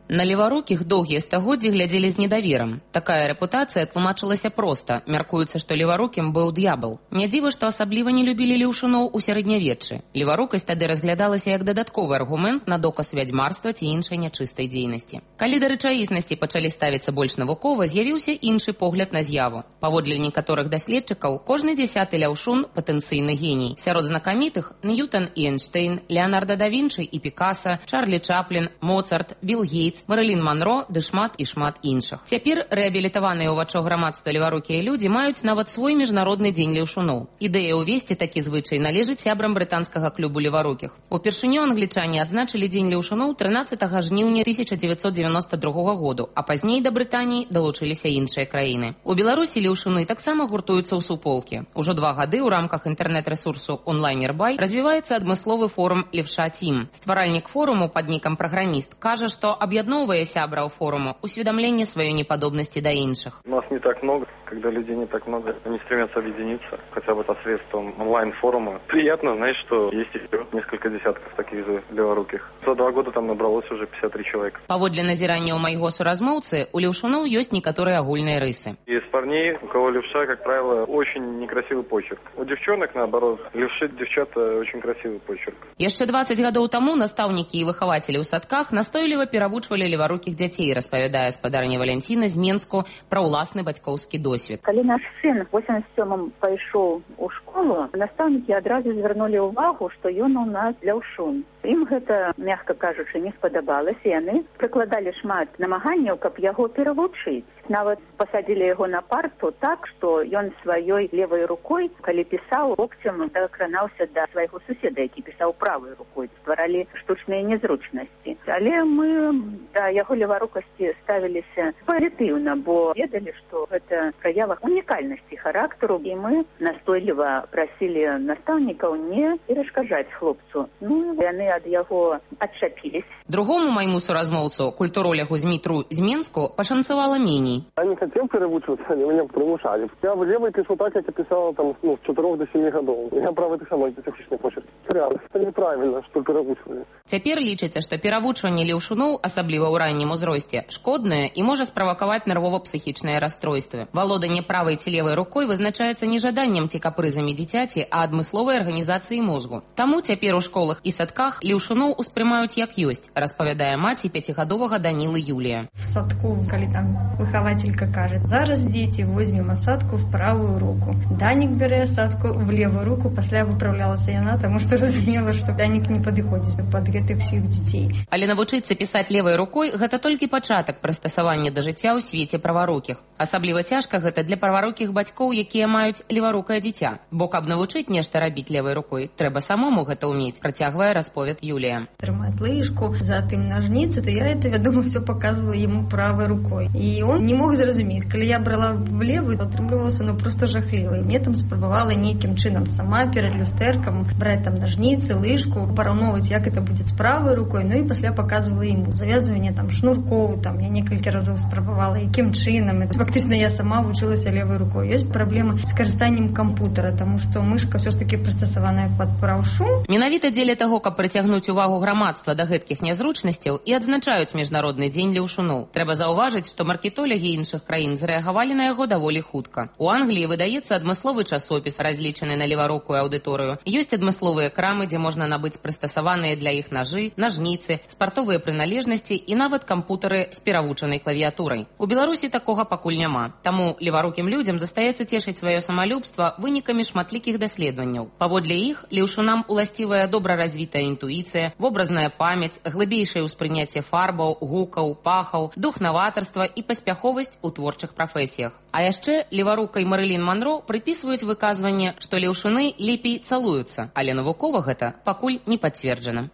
На леварукіх доўгія стагоддзі глядзелі з недаверам. Такая рэпутацыя тлумачылася проста. Мяркуецца, што леварукім быў д'ябал. Не дзіва, што асабліва не любілі леўшуноў у сярэднявеччы. Леварукасць тады разглядалася як дадатковы аргумент на доказ вядзьмарства ці іншай нячыстай дзейнасці. Калі да рэчаіснасці пачалі ставіцца больш навукова, з'явіўся іншы погляд на з'яву. Паводле некаторых даследчыкаў, кожны дзясяты ляўшун патэнцыйны геній. Сярод знакамітых Ньютон і Эйнштэйн, Леанардо да Вінчы і Пікаса, Чарлі Чаплін, Моцарт, Білл Гейтс, Марылін Манро, ды шмат і шмат іншых. Цяпер рэабілітаваныя ў вачах грамадства леварукія людзі маюць нават свой міжнародны дзень леўшуноў. Ідэя ўвесці такі звычай належыць сябрам брытанскага клубу леварукіх. Упершыню англічане адзначылі дзень леўшуноў трынаццатага жніўня тысяча дзевяцьсот дзевяноста другога году, а пазней да Брытаніі далучыліся іншыя краіны. У Беларусі леўшуны таксама гуртуюцца ў суполкі. Ужо два гады ў рамках інтэрнэт-рэсурсу онлайн-ербай развіваецца адмысловы форум «Левша Тім». Стваральнік форуму пад нікам праграміст кажа, што аб'ядноўвае Новые сябраў форуму, усведомление своей неподобности до инших. Нас не так много, когда людей не так много, они стремятся объединиться, хотя бы посредством онлайн-форума. Приятно, знаешь, что есть еще несколько десятков таких же леворуких. За два года там набралось уже пятьдесят три человека. Паводле назірання ў майго суразмоўцы, у леўшуноў ёсць некаторыя агульныя рысы. Из парней, у кого левша, как правило, очень некрасивый почерк. У девчонок, наоборот, левши девчата очень красивый почерк. Яшчэ двадцать гадоў таму настаўнікі і выхавацелі ў садках настойліва перавучвалі леварукіх дзяцей, распавядае спадарня Валянціна з Менску пра ўласны бацькоўскі досвед. Калі наш сын у восемьдесят сёмым пайшоў у школу, настаўнікі адразу звярнулі ўвагу, што ён у нас ляўшун. Ім гэта, мягка кажучы, не спадабалася, і яны прыкладалі шмат намаганняў, каб яго перавучыць. Нават пасадзілі яго на парту так, што ён сваёй левай рукой, калі пісаў, локцем дакранаўся да свайго суседа, які пісаў правай рукой. Стваралі штучныя незручнасці. Але мы да яго леварукасці ставіліся пазітыўна, бо ведалі, што гэта праява унікальнасці характару, і мы настойліва прасілі настаўнікаў не перашкаджаць хлопцу. Ну, яны ад яго адчапіліся. Другому майму суразмоўцу, культуролягу Змітру з Менску, пашанцавала меней. Я не хотел перевучиваться, они меня примушали. Я в левой пишу так, как я писал там, ну, с четырёх до семи годов. Я правый так само специфичный почерк. Реально, это неправильно, что перевучивали. Цяпер лічыцца, што перавучванне леўшуноў, асабліва ў раннім узросце, шкоднае і можа справакаваць нервова-псіхічныя расстройствы. Валоданне правай ці левай рукой вызначаецца не жаданнем ці капрызамі дзіцяці, а адмысловай арганізацыі мозгу. Таму цяпер у школах і садках леўшуноў успрымаюць як ёсць, распавядае маці пяцігадовага Данілы Юлія. В садку, калі там выхавателька кажа, зараз дзеці возьмем асадку в правую руку. Данік бярэ асадку в левую руку, пасля выпраўлялася яна, таму што разумела, што Данік не падыходзіць пад гэтых всіх дзяцей. Але навучыцца пісаць левай рукой гэта толькі пачатак прыстасавання да жыцця ў свеце праварукіх. Асабліва цяжка гэта для праварукіх бацькоў, якія маюць леварукае дзіця. Бо каб навучыць нешта рабіць левай рукой, трэба самому гэта ўмець, працягвае расповед Юлія. Трымаць лыжку, затым ножницы, то я это, вядома, все показывала ему правой рукой. И он не мог зразумець. Калі я брала в левую, атрымлівалася ну просто жахліва. І мне там спрабавала нейкім чынам сама перад люстэркам браць там ножницы, лыжку, параўноўваць, як это будзе з правой рукой, ну і пасля показывала ему завязванне там шнуркоў, там я некалькі разоў спрабавала, якім чынам. Это фактычна я сама вучылася левой рукой. Ёсць праблема з карыстаннем кампутера, таму што мышка ўсё ж таки прыстасаваная пад правшу. Менавіта дзеля таго, каб прыцягнуць увагу грамадства да гэткіх нязручнасцяў і адзначаюць міжнародны дзень леўшуноў. Трэба заўважыць, што маркетолягі іншых краін зрэагавалі на яго даволі хутка. У Англіі выдаецца адмысловы часопіс, разлічаны на леварукую аўдыторыю. Ёсць адмысловыя крамы, дзе можна набыць прыстасаваныя для іх нажы, нажніцы, спартовыя прыналежнасці і нават кампутары з перавучанай клавіатурай. У Беларусі такога пакуль няма. Таму леварукім людзям застаецца цешыць сваё самалюбства вынікамі шматлікіх даследаванняў. Паводле іх, леўшунам уласцівая добра развітая інтуіцыя, вобразная памяць, глыбейшае ўспрыняцце фарбаў, гукаў, пахаў, дух наватарства і паспяховасць у творчых прафесіях. А яшчэ леварукай Марылін Манро прыпісваюць выказванне, што леўшуны лепей цалуюцца, але навукова гэта пакуль не пацверджана.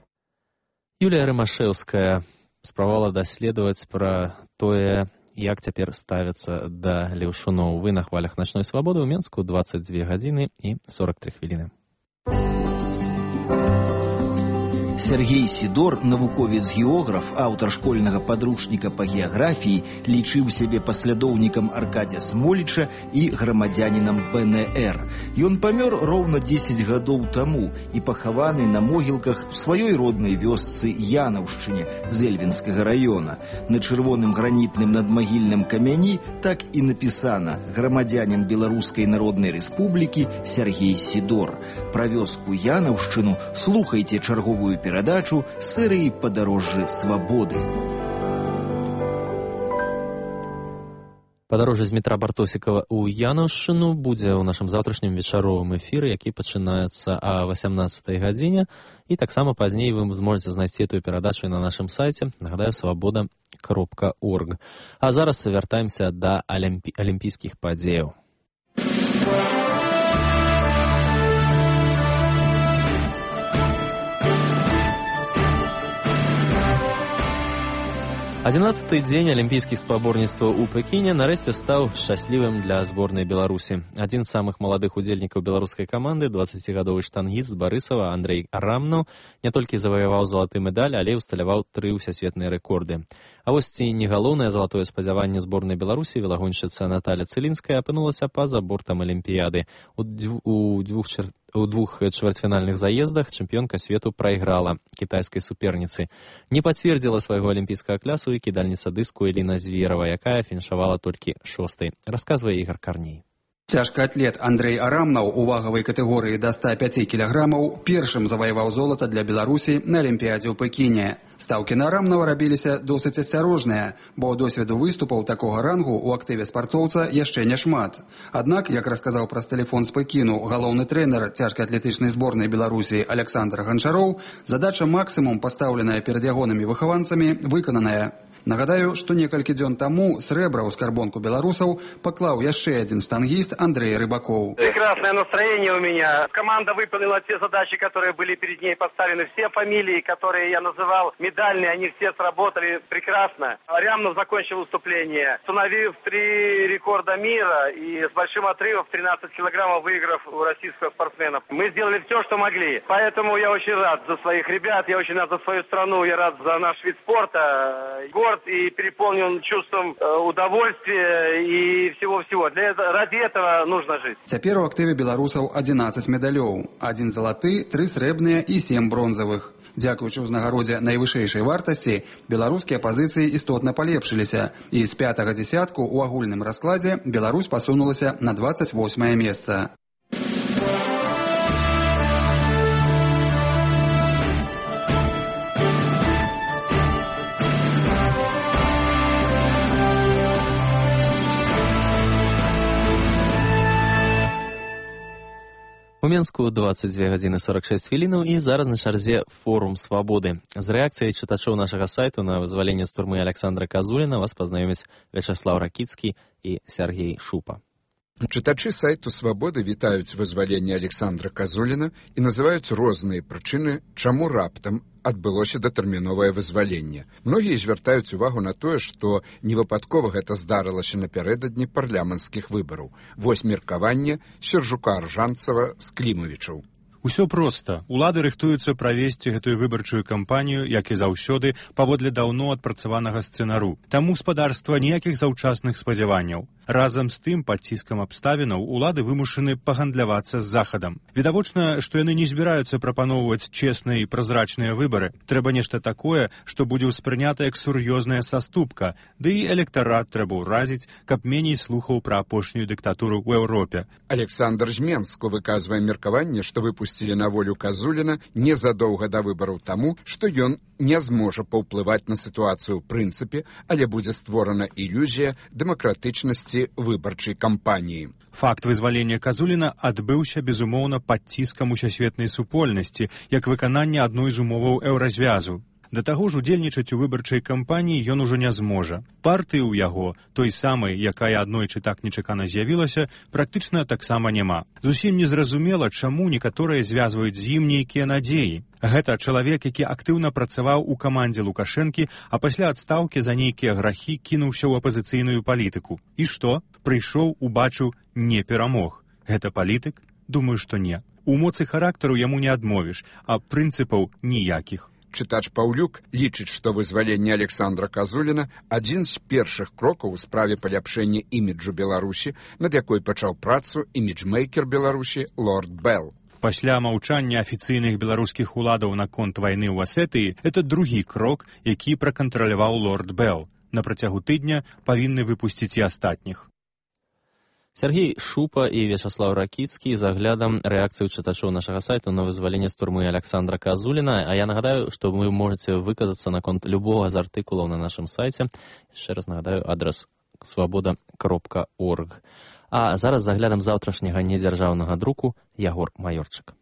Юлія Рымашэўская спрабавала даследаваць пра тое, як цяпер ставяцца да леўшуноў. Вы на хвалях начной свабоды ў Менску, двадцать две гадзіны і сорок три хвіліны. Сергей Сидор, навуковец-географ, аўтар школьнага падручніка па геаграфіі, лічыў сябе паслядоўнікам Аркадзя Смоліча і грамадзянінам бэ эн эр. Ён памёр роўна дзесяць гадоў таму і пахаваны на могілках у сваёй роднай вёсцы Янаўшчыне з Эльвінскага раёна. На чырвоным гранітным надмагільным камяні так і напісана: грамадзянін Беларускай Народнай Рэспублікі Сергей Сидор. Пра вёску Янаўшчыну слухайце чарговую перадачу серыі «Падарожжы свабоды». Падарожжа з метра Бартосікава ў Янаўшчыну будзе ў нашым заўтрашнім вечаровым эфіры, які пачынаецца а васямнаццатай гадзіне. І таксама пазней вы зможаце знайсці эту перадачу на нашым сайце, нагадаю, свабода кропка орг. А зараз вяртаемся да алімпі... алімпійскіх падзеяў. адзінаццаты дзень алімпійскіх спаборніцтваў у Пекіне нарэшце стаў шчаслівым для зборнай Беларусі. Адзін з самых маладых удзельнікаў беларускай каманды, дваццацігадовы штангіст з Барысава Андрэй Арамнаў, не толькі заваяваў залаты медаль, але і ўсталяваў тры ўсясветныя рэкорды. А вось ці не галоўнае залатое спадзяванне зборнай Беларусі, велагоншчыца Наталя Цылінская апынулася па-за бортам алімпіяды. У, дв... у двух чер... У двух чвэрцьфінальных заездах чэмпіёнка свету прайграла кітайскай суперніцы. Не пацвердзіла свайго алімпійскага клясу і кідальніца дыску Эліна Зверава, якая фінішавала толькі шостай. Расказвае Ігор Карней. Цяжкаатлет Андрэй Арамнаў у вагавай катэгорыі да ста пяці кілаграмаў першым заваяваў золата для Беларусі на алімпіядзе ў Пекіне. Стаўкі на Арамнава рабіліся досыць асцярожныя, бо досведу выступаў такога рангу ў актыве спартоўца яшчэ няшмат. Аднак, як расказаў праз тэлефон з Пекіну галоўны трэнер цяжкаатлетычнай зборнай Беларусі Александр Ганчароў, задача максімум, пастаўленая перад ягонымі выхаванцамі, выкананая. Нагадаю, што некалькі дзён таму срэбра ў скарбонку беларусаў паклаў яшчэ адзін штангіст Андрей Рыбаков. Прекрасное настроение у меня. Команда выполнила те задачи, которые были перед ней поставлены. Все фамилии, которые я называл медальные, они все сработали прекрасно. Арамнов закончил выступление, установив три рекорда мира и с большим отрывом в тринадцать килограммов выиграв у российского спортсмена. Мы сделали все, что могли. Поэтому я очень рад за своих ребят, я очень рад за свою страну, я рад за наш вид спорта. И переполнен чувством удовольствия и всего-всего. Для этого, ради этого нужно жить. Цяпер у актыве беларусаў адзінаццаць медалёў. Адзін залаты, тры срэбныя і сем бронзавых. Дзякуючы ўзнагародзе найвышэйшай вартасці, беларускія пазіцыі істотна палепшыліся. І з пятага дзесятку ў агульным раскладзе Беларусь пасунулася на дваццаць восьмае месца. У Менску дваццаць дзве гадзіны сорак шэсць хвілінаў і зараз на чарзе форум свабоды. З рэакцыяй чытачоў нашага сайту на вызваленне з турмы Александра Казуліна вас пазнаёмяць Вячаслаў Ракіцкі і Сергей Шупа. Чытачы сайту «Свабоды» вітаюць вызваленне Александра Казуліна і называюць розныя прычыны, чаму раптам адбылося датэрміновае вызваленне. Многія звяртаюць увагу на тое, што невыпадкова гэта здарылася напярэдадні парламенцкіх выбараў. Вось меркаванне Сержука-Аржанцава з Клімавічаў. Усё проста. Улады рыхтуюцца правесці гэтую выбарчую кампанію, як і заўсёды, паводле даўно адпрацаванага сцэнару. Таму спадарства ніякіх заўчасных спадзяванняў. Разам з тым, пад ціскам абставінаў, улады вымушаны пагандлявацца з Захадам. Відавочна, што яны не збіраюцца прапаноўваць чесныя і празрачныя выбары. Трэба нешта такое, што будзе ўспрынята як сур'ёзная саступка, ды і электарат трэба ўразіць, каб меней слухаў пра апошнюю дыктатуру ў Еўропе. Александр з Менску выказвае меркаванне, што выпусцілі на волю Казуліна незадоўга да выбараў таму, што ён не зможа паўплываць на сітуацыю ў прынцыпе, але будзе створана ілюзія дэмакратычнасці выбарчай кампаніі. Факт вызвалення Казуліна адбыўся, безумоўна, пад ціскам усесветнай супольнасці, як выкананне адной з умоваў еўразвязу. Да таго ж удзельнічаць у выбарчай кампаніі ён ужо не зможа. Партыі ў яго, той самай, якая аднойчы так нечакана з'явілася, практычна таксама няма. Зусім незразумела, чаму некаторыя звязваюць з ім нейкія надзеі. Гэта чалавек, які актыўна працаваў у камандзе Лукашэнкі, а пасля адстаўкі за нейкія грахі кінуўся ў апазіцыйную палітыку. І што? Прыйшоў, убачыў, не перамог. Гэта палітык? Думаю, што не. У моцы характару яму не адмовіш, а прынцыпаў ніякіх. Чытач Паўлюк лічыць, што вызваленне Александра Казуліна адзін з першых крокаў у справе паляпшэння іміджу Беларусі, над якой пачаў працу іміджмейкер Беларусі Лорд Белл. Пасля маўчання афіцыйных беларускіх уладаў наконт вайны ў Асетыі, это другі крок, які пракантраляваў Лорд Белл. На працягу тыдня павінны выпусціць і астатніх. Сергей Шупа і Вячаслав Ракіцкі з аглядам рэакцыю чытачоў нашага сайту на вызваленне з турмы Александра Казуліна. А я нагадаю, што вы можете выказацца наконт любога з артыкулаў на нашым сайце. Яшчэ раз нагадаю, адрес свабода кропка орг. А зараз з аглядам заўтрашняга недзяржаўнага друку Ягор Маёрчык.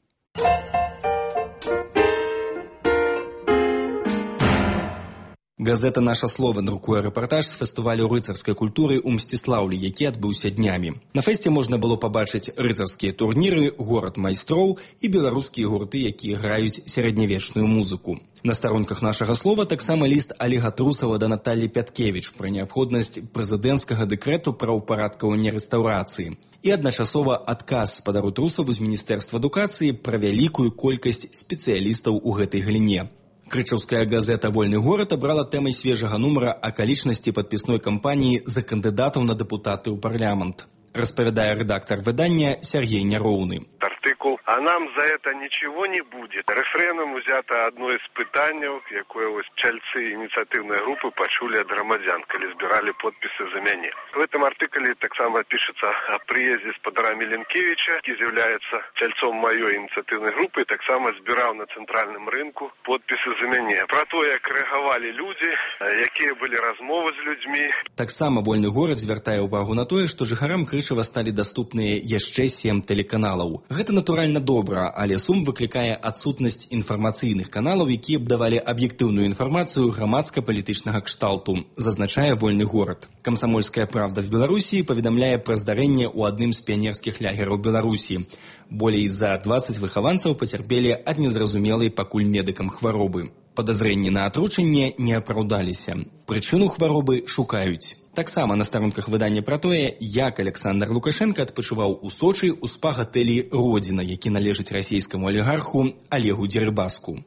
Газета «Наша слово» друкуе рэпартаж з фестывалю рыцарскай культуры ў Мсціслаўлі, які адбыўся днямі. На фэсце можна было пабачыць рыцарскія турніры, горад майстроў і беларускія гурты, якія граюць сярэднявечную музыку. На старонках «Нашага слова» таксама ліст Олега Трусава да Наталлі Пяткевіч пра неабходнасць прэзідэнцкага дэкрэту пра ўпарадкаванне рэстаўрацыі. І адначасова адказ спадару Трусаву з Міністэрства адукацыі пра вялікую колькасць спецыялістаў у гэтай галіне. Крычаўская газета «Вольны горад» абрала тэмай свежага нумара акалічнасці падпісной кампаніі за кандыдатаў на дэпутаты ў парламент. Распавядае рэдактар выдання Сергей Няроўны. Артыкул «А нам за это ничего не будет». Рефреном взято одно из пытанняў, якое вось чальцы ініцыятыўнай групы пачулі ад грамадзян, калі збіралі подпісы за мяне. В этом артыкуле таксама пишется о приезде спадара Миленкевича, які з'яўляецца чальцом маёй ініцыятыўнай групы, і таксама збіраў на цэнтральным рынку подпісы за мяне. Пра то, як рэагавалі людзі, якія былі размовы з людзьмі. Таксама «Вольны горад» звяртае ўвагу на тое, што жыхарам Крычава сталі даступныя яшчэ сем тэлеканалаў. Гэта натуральна добра, але сум выклікае адсутнасць інфармацыйных каналаў, якія б давалі аб'ектыўную інфармацыю грамадска-палітычнага кшталту, зазначае «Вольны горад». «Камсамольская правда» в Беларусі паведамляе пра здарэнне ў адным з піянерскіх лягераў Беларусі. Болей за дваццаць выхаванцаў пацярпелі ад незразумелай пакуль медыкам хваробы. Падазрэнні на атручанне не апраўдаліся. Прычыну хваробы шукаюць. Таксама на старонках выдання пра тое, як Александр Лукашенко адпачываў у Сочы ў спа-гатэлі «Родзіна», які належыць расійскаму алігарху Олегу Дерыбаску.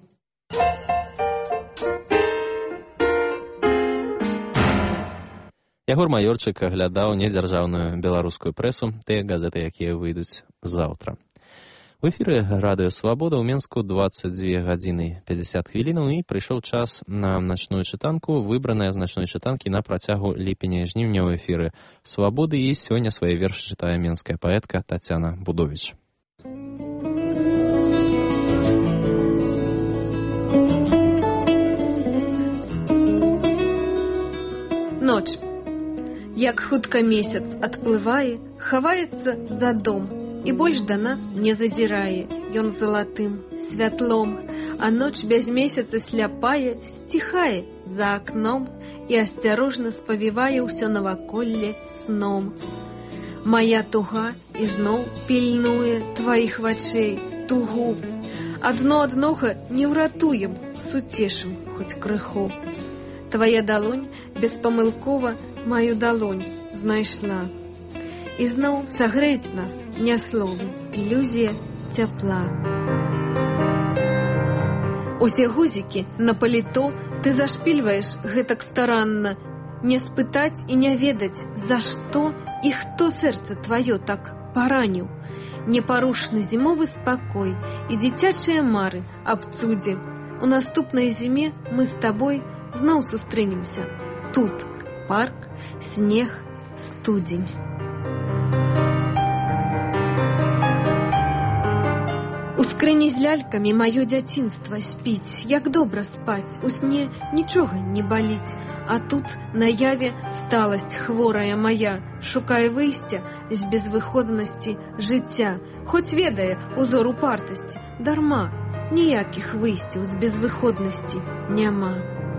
Ягор Маёрчык аглядаў недзяржаўную беларускую прэсу, тыя газеты, якія выйдуць заўтра. В эфіры радыё «Свабода» ў Менску дваццаць дзве гадзіны пяцьдзясят хвілінаў і прыйшоў час на начную чытанку, выбраная з начной чытанкі на працягу ліпеня і жніўня ў эфіры «Свабоды», і сёння свае вершы чытае менская паэтка Тацяна Будовіч. Ноч. Як хутка месяц адплывае, хаваецца за дом, і больш да нас не зазірае. Ён залатым, святлом, а ноч без месяца сляпае, сціхае за акном і асцярожна спавівае ўсё наваколле сном. Мая туга ізноў пільнуе тваіх вачэй, тугу. Адно аднога не ўратуем, суцешым хоць крыху. Твая далонь беспамылкова маю далонь знайшла. І зноў сагрэюць нас не словы, ілюзія цяпла. Усе гузікі на паліто ты зашпільваеш гэтак старанна, не спытаць і не ведаць, за што і хто сэрца тваё так параніў. Непарушны зімовы спакой і дзіцячыя мары аб цудзе. У наступнай зіме мы з табой зноў сустрэнемся. Тут парк, снег, студзень. У скрыні з лялькамі маё дзяцінства спіць, як добра спаць, у сне нічога не баліць, а тут наяве сталасць хворая моя, шукае выйсця з безвыходнасці жыцця, хоць ведае узор упартасці, дарма, ніякіх выйсцяў з безвыходнасці няма.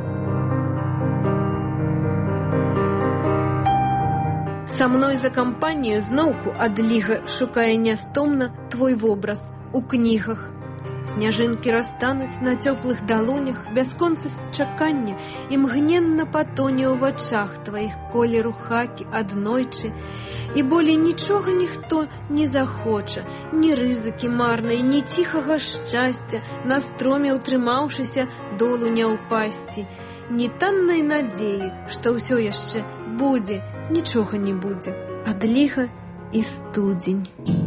Са мной за кампанію зноўку адліга шукае нястомна твой вобраз у кнігах. Сняжынкі растануць на цёплых далонях, бясконцасць чакання імгненна патоне ў вачах тваіх колеру хакі аднойчы, і болей нічога ніхто не захоча, ні рызыкі марнай, ні ціхага шчасця, на строме утрымаўшыся долу не ўпасці, ні таннай надзеі, што ўсё яшчэ будзе, нічога не будзе, ад ліха і студзень.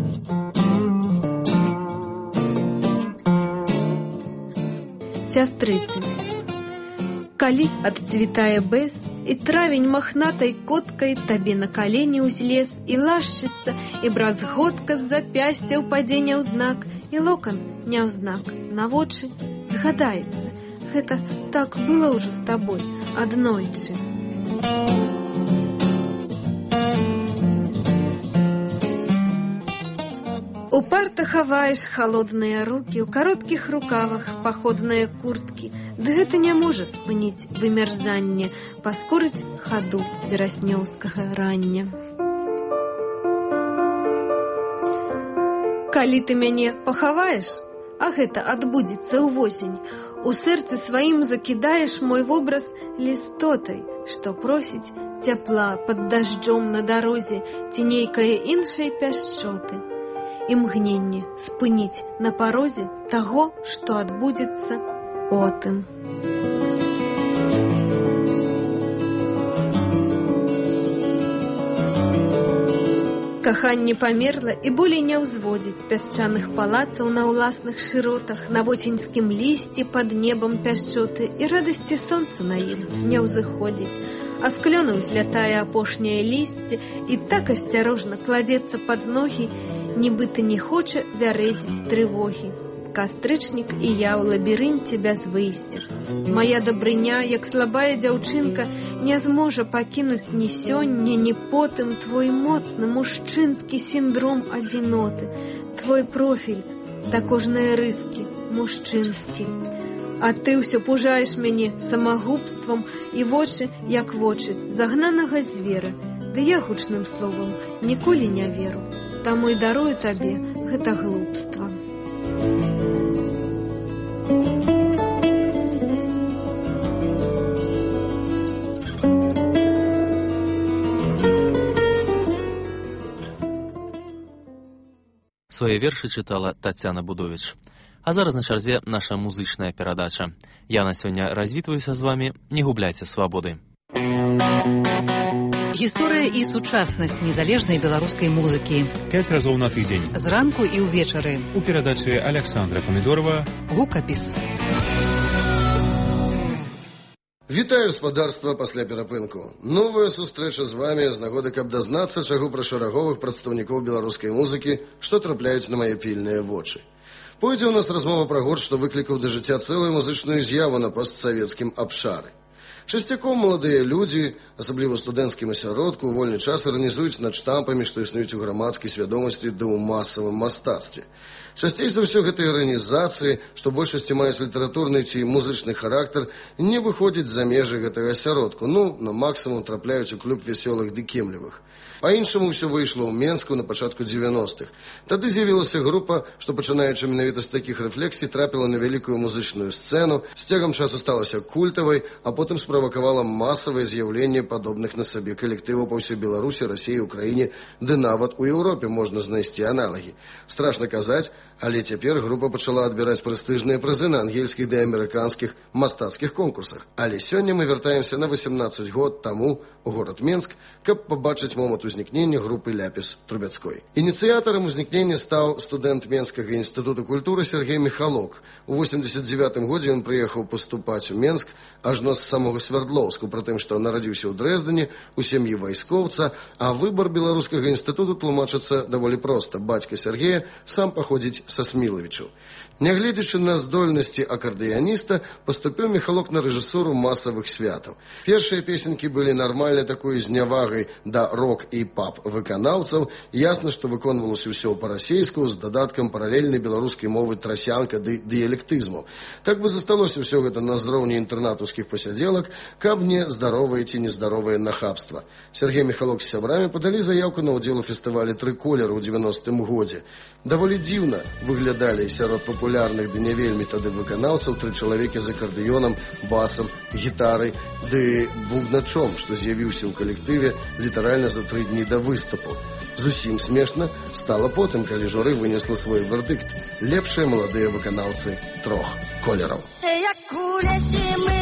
Сястрыцы. Калі адцвітае бэс, і травень махнатай коткай табе на калені ўзлез, і лашчыцца, і бразготка з запясця ўпадзе няўзнак, і локан няўзнак на вочы згадаецца. Гэта так было ўжо з табой аднойчы. Упарта хаваеш халодныя рукі, у кароткіх рукавах паходныя курткі. Ды гэта не можа спыніць вымярзанне, паскорыць хаду вераснёўскага рання. Калі ты мяне пахаваеш, а гэта адбудзецца ўвосень, у сэрцы сваім закідаеш мой вобраз лістотай, што просіць цяпла пад дажджом на дарозе ці нейкае іншай пяшчоты. Імгненне спыніць на парозе таго, што адбудзецца потым. Каханне памерла і болей не ўзводзіць пясчаных палацаў на ўласных шыротах, на восеньскім лісці пад небам пяшчоты, і радасці сонцу на ім не ўзыходзіць, а з клёнаў злятае апошняе лісце і так асцярожна кладзецца пад ногі, нібыта не хоча вярэдзіць трывогі. Кастрычнік і я ў лабірынце без выйсця. Мая дабрыня, як слабая дзяўчынка, не зможа пакінуць ні сёння, ні потым твой моцны мужчынскі сіндром адзіноты, твой профіль, да кожнай рыскі мужчынскі. А ты ўсё пужаеш мяне самагубствам, і вочы, як вочы загнанага звера, ды я гучным словам ніколі не веру. Таму і дарую табе гэта глупства. Свае вершы чытала Тацяна Будовіч. А зараз на чарзе наша музычная перадача. Я на сёння развітваюся з вамі, не губляйце свабоды. Гісторыя і сучаснасць незалежнай беларускай музыкі. Пяць разоў на тыдзень. Зранку і ўвечары. У перадачы Александра Памідорова. Гукапіс. Вітаю, спадарства, пасля перапынку. Новая сустрэча з вамі з нагоды, каб дазнацца, чаго пра шараговых прадстаўнікоў беларускай музыкі, што трапляюць на мае пільныя вочы. Пойдзе ў нас размова пра гурт, што выклікаў да жыцця цэлую музычную з'яву на постсавецкім абшары. Часцяком маладыя людзі, асабліва ў студэнцкім асяродку, у вольны час арганізуюць над штампамі, што існуюць у грамадскай свядомасці ды ў масавым мастацтве. Часцей за ўсё гэтыя арганізацыі, што большасці маюць літаратурны ці музычны характар, не выходзяць за межы гэтага асяродку, ну, на максімум трапляюць у клуб вясёлых ды кемлівых. Па-іншаму ўсё выйшло ў Менску на пачатку дзевяностых. Тады з'явілася група, што, пачынаючы менавіта з такіх рэфлексій, трапіла на вялікую музычную сцэну, з цягам часу сталася культавай, а потым справакавала масавае з'яўленне падобных на сабе калектываў па ўсёй Беларусі, Расіі, Украіне, ды нават у Еўропе можна знайсці аналагі. Страшна казаць, але цяпер група пачала адбіраць прэстыжныя прызы на ангельскіх ды амерыканскіх мастацкіх конкурсах. Але сёння мы вяртаемся на восемнадцаць год таму у горад Менск, каб пабачыць момант узнікнення групы Ляпіс Трубецкой. Ініцыятарам узнікнення стаў студэнт Менскага інстытуту культуры Сергей Михалок. У восемьдесят девятым годзе ён прыехаў паступаць у Менск ажно з самога Свердлоўску, пры тым, што нарадзіўся ў Дрэздане, у сям'і вайскоўца, а выбар беларускага інстытуту тлумачыцца даволі проста. Бацька Сергея сам паходзіць са Смілавічаў. Нягледзячы на здольнасці акардэяніста, паступіў Михалок на рэжысуру масавых святаў. Першыя песенькі былі нармальнай такой знявагай да рок і пап выканаўцаў. Ясна, што выконвалася ўсё па-расейску з дадаткам паралельнай беларускай мовы трасянка ды дыялектызму. Так бы засталося ўсё гэта на зроўні інтэрнатаўскіх пасядзелак, каб не здаровае ці нездаровае нахабства. Сергей Михалок з сябрамі падалі заяўку на ўдзел у фестывалі «Тры колеры» ў девяностым годзе. Даволі дзіўна выглядалі сярод папулярных папулярных ды не вельмі тады выканаўцаў тры чалавекі з акардэёнам, басам, гітарай ды бубначом, што з'явіўся ў калектыве літаральна за тры дні да выступу. Зусім смешна стала потым, калі журы вынесла свой вердыкт. Лепшыя маладыя выканаўцы трох колераў. Як у лесе мы